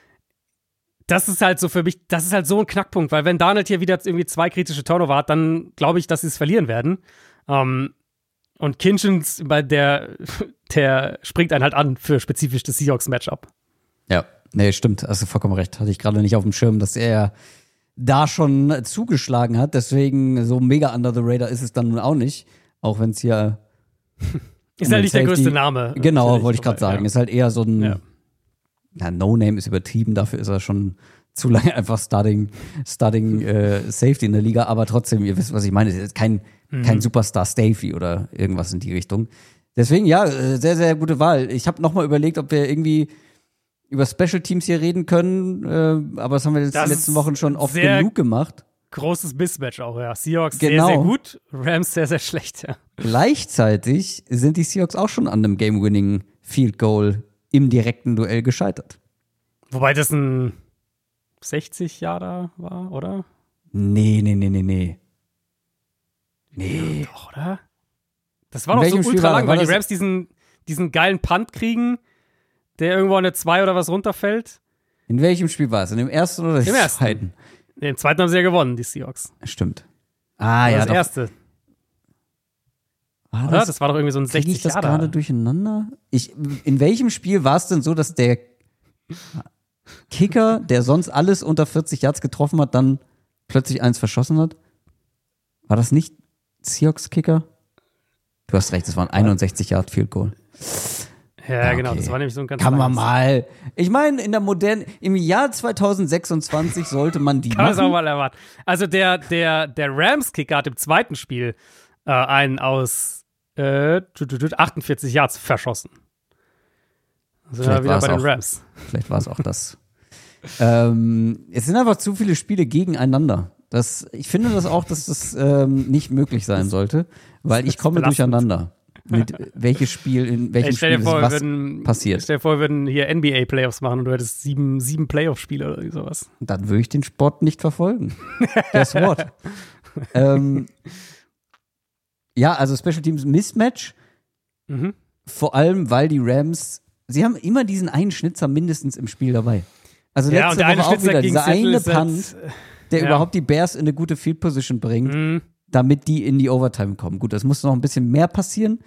Das ist halt so für mich, das ist halt so ein Knackpunkt, weil wenn Darnold hier wieder irgendwie zwei kritische Turnover hat, dann glaube ich, dass sie es verlieren werden. Um, und Kinchens, der, der springt einen halt an für spezifisch das Seahawks-Matchup. Ja, nee, stimmt, hast du vollkommen recht. Hatte ich gerade nicht auf dem Schirm, dass er da schon zugeschlagen hat. Deswegen so mega under the radar ist es dann nun auch nicht. Auch wenn es hier ist halt nicht der größte Name. Genau, wollte ich gerade sagen. Ja. Ist halt eher so ein ja. Ja, No-Name ist übertrieben, dafür ist er schon zu lange einfach Starting, Starting äh, Safety in der Liga, aber trotzdem, ihr wisst, was ich meine, es ist kein, mhm. kein Superstar Safety oder irgendwas in die Richtung. Deswegen, ja, sehr, sehr gute Wahl. Ich habe nochmal überlegt, ob wir irgendwie über Special Teams hier reden können, äh, aber das haben wir jetzt das die letzten Wochen schon oft genug gemacht. Großes Mismatch auch, ja. Seahawks genau. sehr, sehr gut, Rams sehr, sehr schlecht, ja. Gleichzeitig sind die Seahawks auch schon an einem Game-Winning Field Goal im direkten Duell gescheitert. Wobei das ein sechzig Jahre war, oder? Nee, nee, nee, nee, nee. Nee. Ja, doch, oder? Das war doch so ultra lang, weil die Rams diesen, diesen geilen Punt kriegen, der irgendwo an der zwei oder was runterfällt. In welchem Spiel war es? In dem ersten oder dem ersten? zweiten? Den zweiten haben sie ja gewonnen, die Seahawks. Stimmt. Ah, ja, das doch. erste. War das? Das war doch irgendwie so ein sechzig Krieg ich das gerade durcheinander? Ich, in welchem Spiel war es denn so, dass der Kicker, der sonst alles unter vierzig Yards getroffen hat, dann plötzlich eins verschossen hat? War das nicht Seahawks-Kicker? Du hast recht, es war ein einundsechzig Yard Field Goal. Ja, ja, genau, okay. Das war nämlich so ein ganz Kann man mal. Ich meine, in der modernen, im Jahr zwanzig sechsundzwanzig sollte man die Kann machen. Kann man auch mal erwarten. Also der, der, der Rams-Kicker hat im zweiten Spiel äh, einen aus äh, achtundvierzig Yards verschossen. Also vielleicht wieder bei den auch, Rams. Vielleicht war es auch das. ähm, es sind einfach zu viele Spiele gegeneinander. Das, ich finde das auch, dass das ähm, nicht möglich sein sollte, weil ich komme belastend. durcheinander. Mit welches Spiel, in welchem Ey, stell dir Spiel vor, ist was würden, passiert. Stell dir vor, wir würden hier N B A-Playoffs machen und du hättest sieben, sieben Playoff-Spiele oder sowas. Dann würde ich den Sport nicht verfolgen. Guess what? ähm, ja, also Special Teams Mismatch. Mhm. Vor allem, weil die Rams, sie haben immer diesen einen Schnitzer mindestens im Spiel dabei. Also Ja, letzte und der eine Woche auch Schnitzer wieder, gegen dieser Seattle eine ist halt- Punt, der ja. überhaupt die Bears in eine gute Field Position bringt, Mhm. damit die in die Overtime kommen. Gut, das muss noch ein bisschen mehr passieren.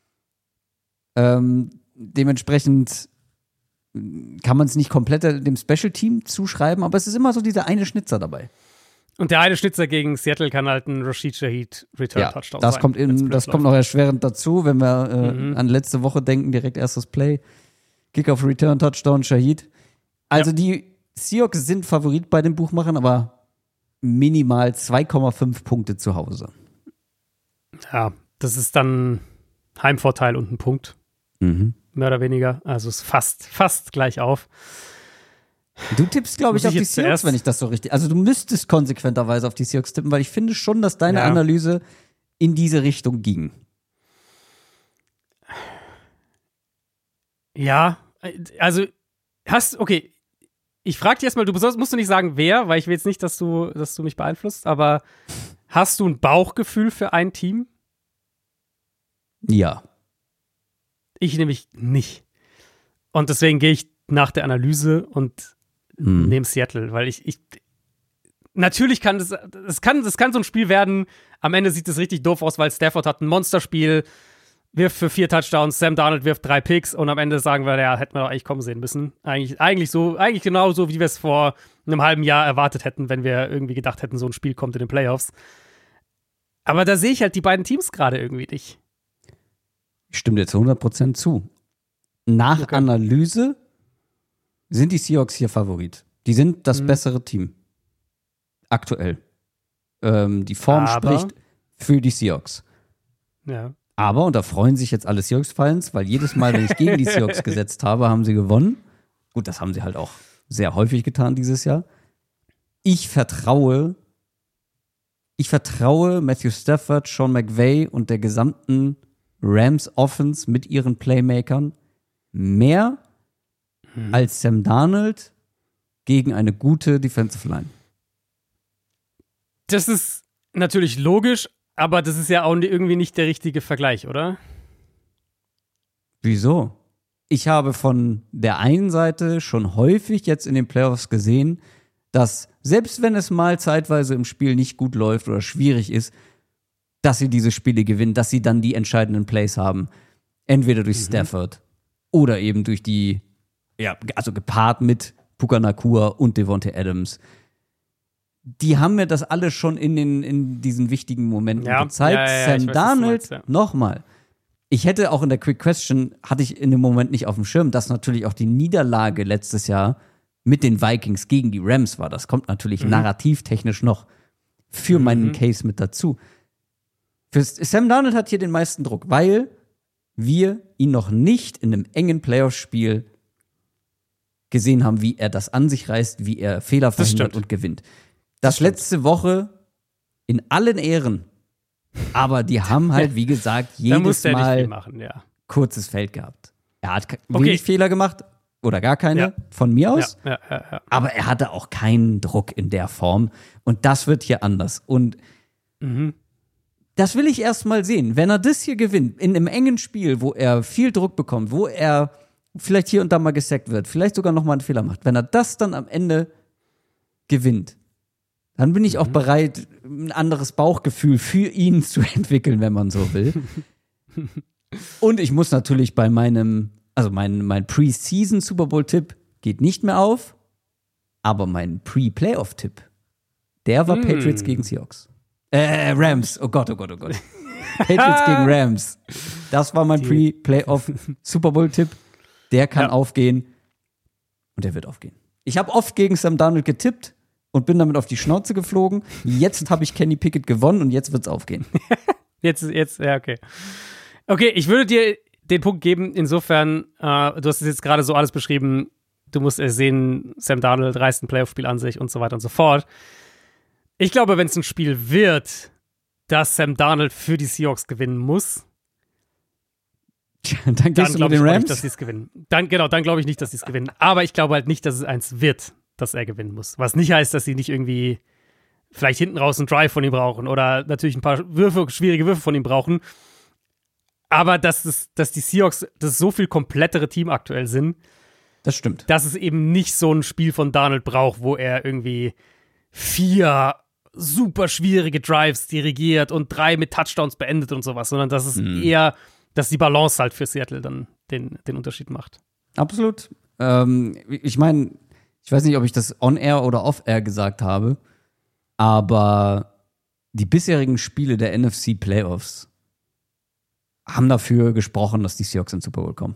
Ähm, dementsprechend kann man es nicht komplett dem Special Team zuschreiben, aber es ist immer so dieser eine Schnitzer dabei. Und der eine Schnitzer gegen Seattle kann halt ein Rashid Shaheed Return Touchdown das sein. kommt in, wenn's blöd das kommt läuft. noch erschwerend dazu, wenn wir äh, Mhm. an letzte Woche denken, direkt erstes Play, Kickoff Return Touchdown Shaheed. Also Ja. die Seahawks sind Favorit bei den Buchmachern, aber minimal zwei Komma fünf Punkte zu Hause. Ja, das ist dann Heimvorteil und ein Punkt, Mhm. mehr oder weniger. Also es ist fast, fast gleich auf. Du tippst, glaube ich, Muss auf ich die jetzt Seahawks, zuerst- wenn ich das so richtig. Also du müsstest konsequenterweise auf die Seahawks tippen, weil ich finde schon, dass deine Ja. Analyse in diese Richtung ging. Ja, also hast, okay, ich frage dich erstmal, du musst musst du nicht sagen, wer, weil ich will jetzt nicht, dass du, dass du mich beeinflusst, aber hast du ein Bauchgefühl für ein Team? Ja. Ich nämlich nicht. Und deswegen gehe ich nach der Analyse und Hm. nehme Seattle, weil ich, ich natürlich kann das, das kann, das kann so ein Spiel werden, am Ende sieht es richtig doof aus, weil Stafford hat ein Monsterspiel, wirft für vier Touchdowns, Sam Darnold wirft drei Picks und am Ende sagen wir, ja, hätten wir doch eigentlich kommen sehen müssen. Eigentlich, eigentlich so, eigentlich genau so, wie wir es vor einem halben Jahr erwartet hätten, wenn wir irgendwie gedacht hätten, so ein Spiel kommt in den Playoffs. Aber da sehe ich halt die beiden Teams gerade irgendwie nicht. Ich stimme dir zu hundert Prozent zu. Nach Okay. Analyse sind die Seahawks hier Favorit. Die sind das Mhm. bessere Team. Aktuell. Ähm, die Form Aber- spricht für die Seahawks. Ja. Aber, und da freuen sich jetzt alle Seahawks-Fans, weil jedes Mal, wenn ich gegen die Seahawks gesetzt habe, haben sie gewonnen. Gut, das haben sie halt auch sehr häufig getan dieses Jahr. Ich vertraue, ich vertraue Matthew Stafford, Sean McVay und der gesamten Rams Offense mit ihren Playmakern mehr als Sam Darnold gegen eine gute Defensive Line. Das ist natürlich logisch, aber das ist ja auch irgendwie nicht der richtige Vergleich, oder? Wieso? Ich habe von der einen Seite schon häufig jetzt in den Playoffs gesehen, dass selbst wenn es mal zeitweise im Spiel nicht gut läuft oder schwierig ist, dass sie diese Spiele gewinnen, dass sie dann die entscheidenden Plays haben. Entweder durch Stafford oder eben durch die, ja, also gepaart mit Puka Nacua und Devontae Adams. Die haben mir das alles schon in, den, in diesen wichtigen Momenten Ja, gezeigt. ja, ja, ja, Sam ich weiß, was du Darnold, meinst, ja. nochmal. Ich hätte auch in der Quick Question, hatte ich in dem Moment nicht auf dem Schirm, dass natürlich auch die Niederlage letztes Jahr mit den Vikings gegen die Rams war. Das kommt natürlich Mhm. narrativtechnisch noch für meinen Mhm. Case mit dazu. Für Sam Darnold hat hier den meisten Druck, weil wir ihn noch nicht in einem engen Playoff-Spiel gesehen haben, wie er das an sich reißt, wie er Fehler Das verhindert stimmt. und gewinnt. Das, Das stimmt. letzte Woche in allen Ehren, aber die haben halt, wie gesagt, Da jedes muss der nicht viel Mal machen, ja. kurzes Feld gehabt. Er hat ke- Okay. wenig Fehler gemacht oder gar keine, Ja. von mir aus. Ja, ja, ja, ja. Aber er hatte auch keinen Druck in der Form. Und das wird hier anders. Und Mhm. das will ich erst mal sehen. Wenn er das hier gewinnt, in einem engen Spiel, wo er viel Druck bekommt, wo er vielleicht hier und da mal gesackt wird, vielleicht sogar noch mal einen Fehler macht, wenn er das dann am Ende gewinnt, dann bin ich auch bereit, ein anderes Bauchgefühl für ihn zu entwickeln, wenn man so will. Und ich muss natürlich bei meinem, also mein, mein Pre-Season Super Bowl-Tipp geht nicht mehr auf, aber mein Pre-Playoff-Tipp, der war Mm. Patriots gegen Seahawks. Äh, Rams. Oh Gott, oh Gott, oh Gott. Patriots gegen Rams. Das war mein Pre-Playoff Super Bowl-Tipp. Der kann Ja. aufgehen. Und der wird aufgehen. Ich habe oft gegen Sam Darnold getippt und bin damit auf die Schnauze geflogen. Jetzt habe ich Kenny Pickett gewonnen und jetzt wird's aufgehen. Jetzt, jetzt, ja, okay. Okay, ich würde dir den Punkt geben, insofern, äh, du hast es jetzt gerade so alles beschrieben, du musst äh, sehen, Sam Darnold reißt ein Playoff-Spiel an sich und so weiter und so fort. Ich glaube, wenn es ein Spiel wird, dass Sam Darnold für die Seahawks gewinnen muss, dann dann gehst du mit glaube ich den nicht, Rams? dass sie es gewinnen. Dann, genau, dann glaube ich nicht, dass sie es gewinnen. Aber ich glaube halt nicht, dass es eins wird, dass er gewinnen muss. Was nicht heißt, dass sie nicht irgendwie vielleicht hinten raus einen Drive von ihm brauchen oder natürlich ein paar Würfe, schwierige Würfe von ihm brauchen. Aber dass, es, dass die Seahawks das so viel komplettere Team aktuell sind, Das stimmt. dass es eben nicht so ein Spiel von Darnold braucht, wo er irgendwie vier super schwierige Drives dirigiert und drei mit Touchdowns beendet und sowas, sondern dass es Mhm. eher, dass die Balance halt für Seattle dann den, den Unterschied macht. Absolut. Ähm, ich meine, ich weiß nicht, ob ich das on-air oder off-air gesagt habe, aber die bisherigen Spiele der N F C Playoffs haben dafür gesprochen, dass die Seahawks in den Super Bowl kommen.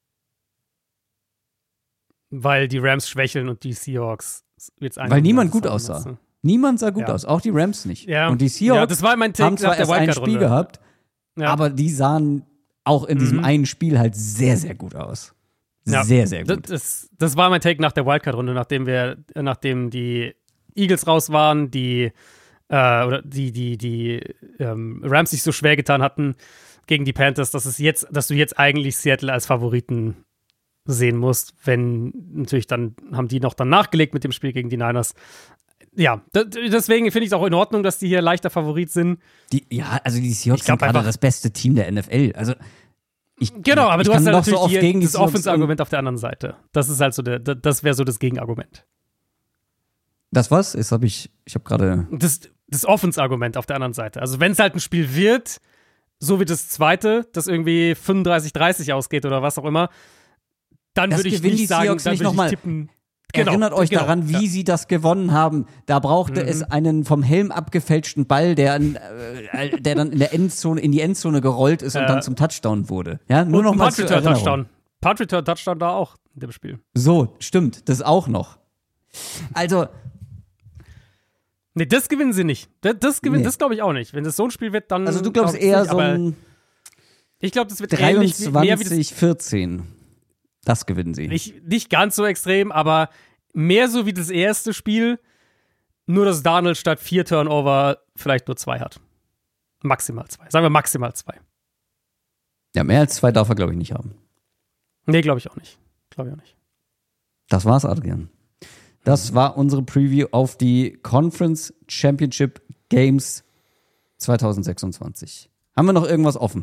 Weil die Rams schwächeln und die Seahawks jetzt Weil niemand gut sagen, aussah. weißt du? Niemand sah gut Ja. aus, auch die Rams nicht. Ja. Und die Seahawks Ja, das war mein Take haben zwar nach der erst ein Spiel Wildcard-Runde. gehabt, Ja. aber die sahen auch in diesem Mhm. einen Spiel halt sehr, sehr gut aus. Ja. Sehr, sehr Das, gut. das, das war mein Take nach der Wildcard-Runde, nachdem wir, nachdem die Eagles raus waren, die äh, oder die, die, die ähm, Rams sich so schwer getan hatten gegen die Panthers, dass es jetzt, dass du jetzt eigentlich Seattle als Favoriten sehen musst, wenn natürlich dann haben die noch dann nachgelegt mit dem Spiel gegen die Niners. Ja, d- deswegen finde ich es auch in Ordnung, dass die hier leichter Favorit sind. Die, ja, also die Seahawks Ich glaub sind gerade einfach- das beste Team der N F L. Also ich, Genau, aber ich du kann hast ja noch so natürlich oft die, gegen die das Seahawks Offense-Argument auf der anderen Seite. Das ist halt so der, das wäre so das Gegenargument. Das was? Jetzt habe ich, ich habe gerade. Das, das Offense-Argument auf der anderen Seite. Also wenn es halt ein Spiel wird, so wie das zweite, das irgendwie fünfunddreißig dreißig ausgeht oder was auch immer, dann Das würde ich gewinnen nicht die sagen, Seahawks dann nicht würde noch mal. ich tippen. Genau, Erinnert euch genau, daran, wie ja. sie das gewonnen haben. Da brauchte Mhm. es einen vom Helm abgefälschten Ball, der, an, äh, der dann in der Endzone, in die Endzone gerollt ist und Ja. dann zum Touchdown wurde. Ja, nur noch Und mal Punt zur Return Erinnerung. Touchdown. Punt Return Touchdown da auch in dem Spiel. So, stimmt, das auch noch. Also, Nee, das gewinnen sie nicht. Das, das, gewinn- Nee. das glaube ich auch nicht. Wenn das so ein Spiel wird, dann. also du glaubst glaub ich eher nicht, so aber ein ich glaube, das wird ähnlich wie, mehr wie das, dreiundzwanzig vierzehn. Das gewinnen sie. nicht, nicht ganz so extrem, aber mehr so wie das erste Spiel, nur dass Darnold statt vier Turnover vielleicht nur zwei hat. Maximal zwei. Sagen wir maximal zwei. Ja, mehr als zwei darf er, glaube ich, nicht haben. Nee, glaube ich auch nicht. Glaube ich auch nicht. Das war's, Adrian. Das war unsere Preview auf die Conference Championship Games zwanzig sechsundzwanzig. Haben wir noch irgendwas offen?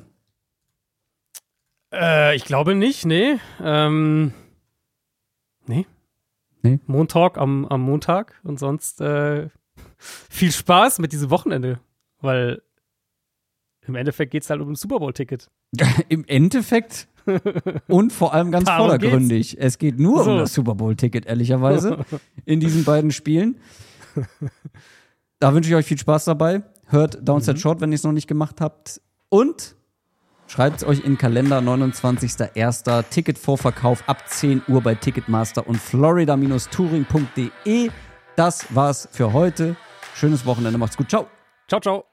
Äh, ich glaube nicht, nee. Ähm, nee. Nee? Montalk am, am Montag und sonst äh, viel Spaß mit diesem Wochenende, weil im Endeffekt geht es halt um ein Super Bowl-Ticket. Im Endeffekt und vor allem ganz Darum vordergründig. Es geht nur So. um das Super Bowl-Ticket, ehrlicherweise, in diesen beiden Spielen. Da wünsche ich euch viel Spaß dabei. Hört Downset Mhm. Short, wenn ihr es noch nicht gemacht habt. Und schreibt es euch in den Kalender, neunundzwanzigster erster Ticketvorverkauf ab zehn Uhr bei Ticketmaster und florida touring punkt de. Das war's für heute. Schönes Wochenende, macht's gut. Ciao. Ciao, ciao.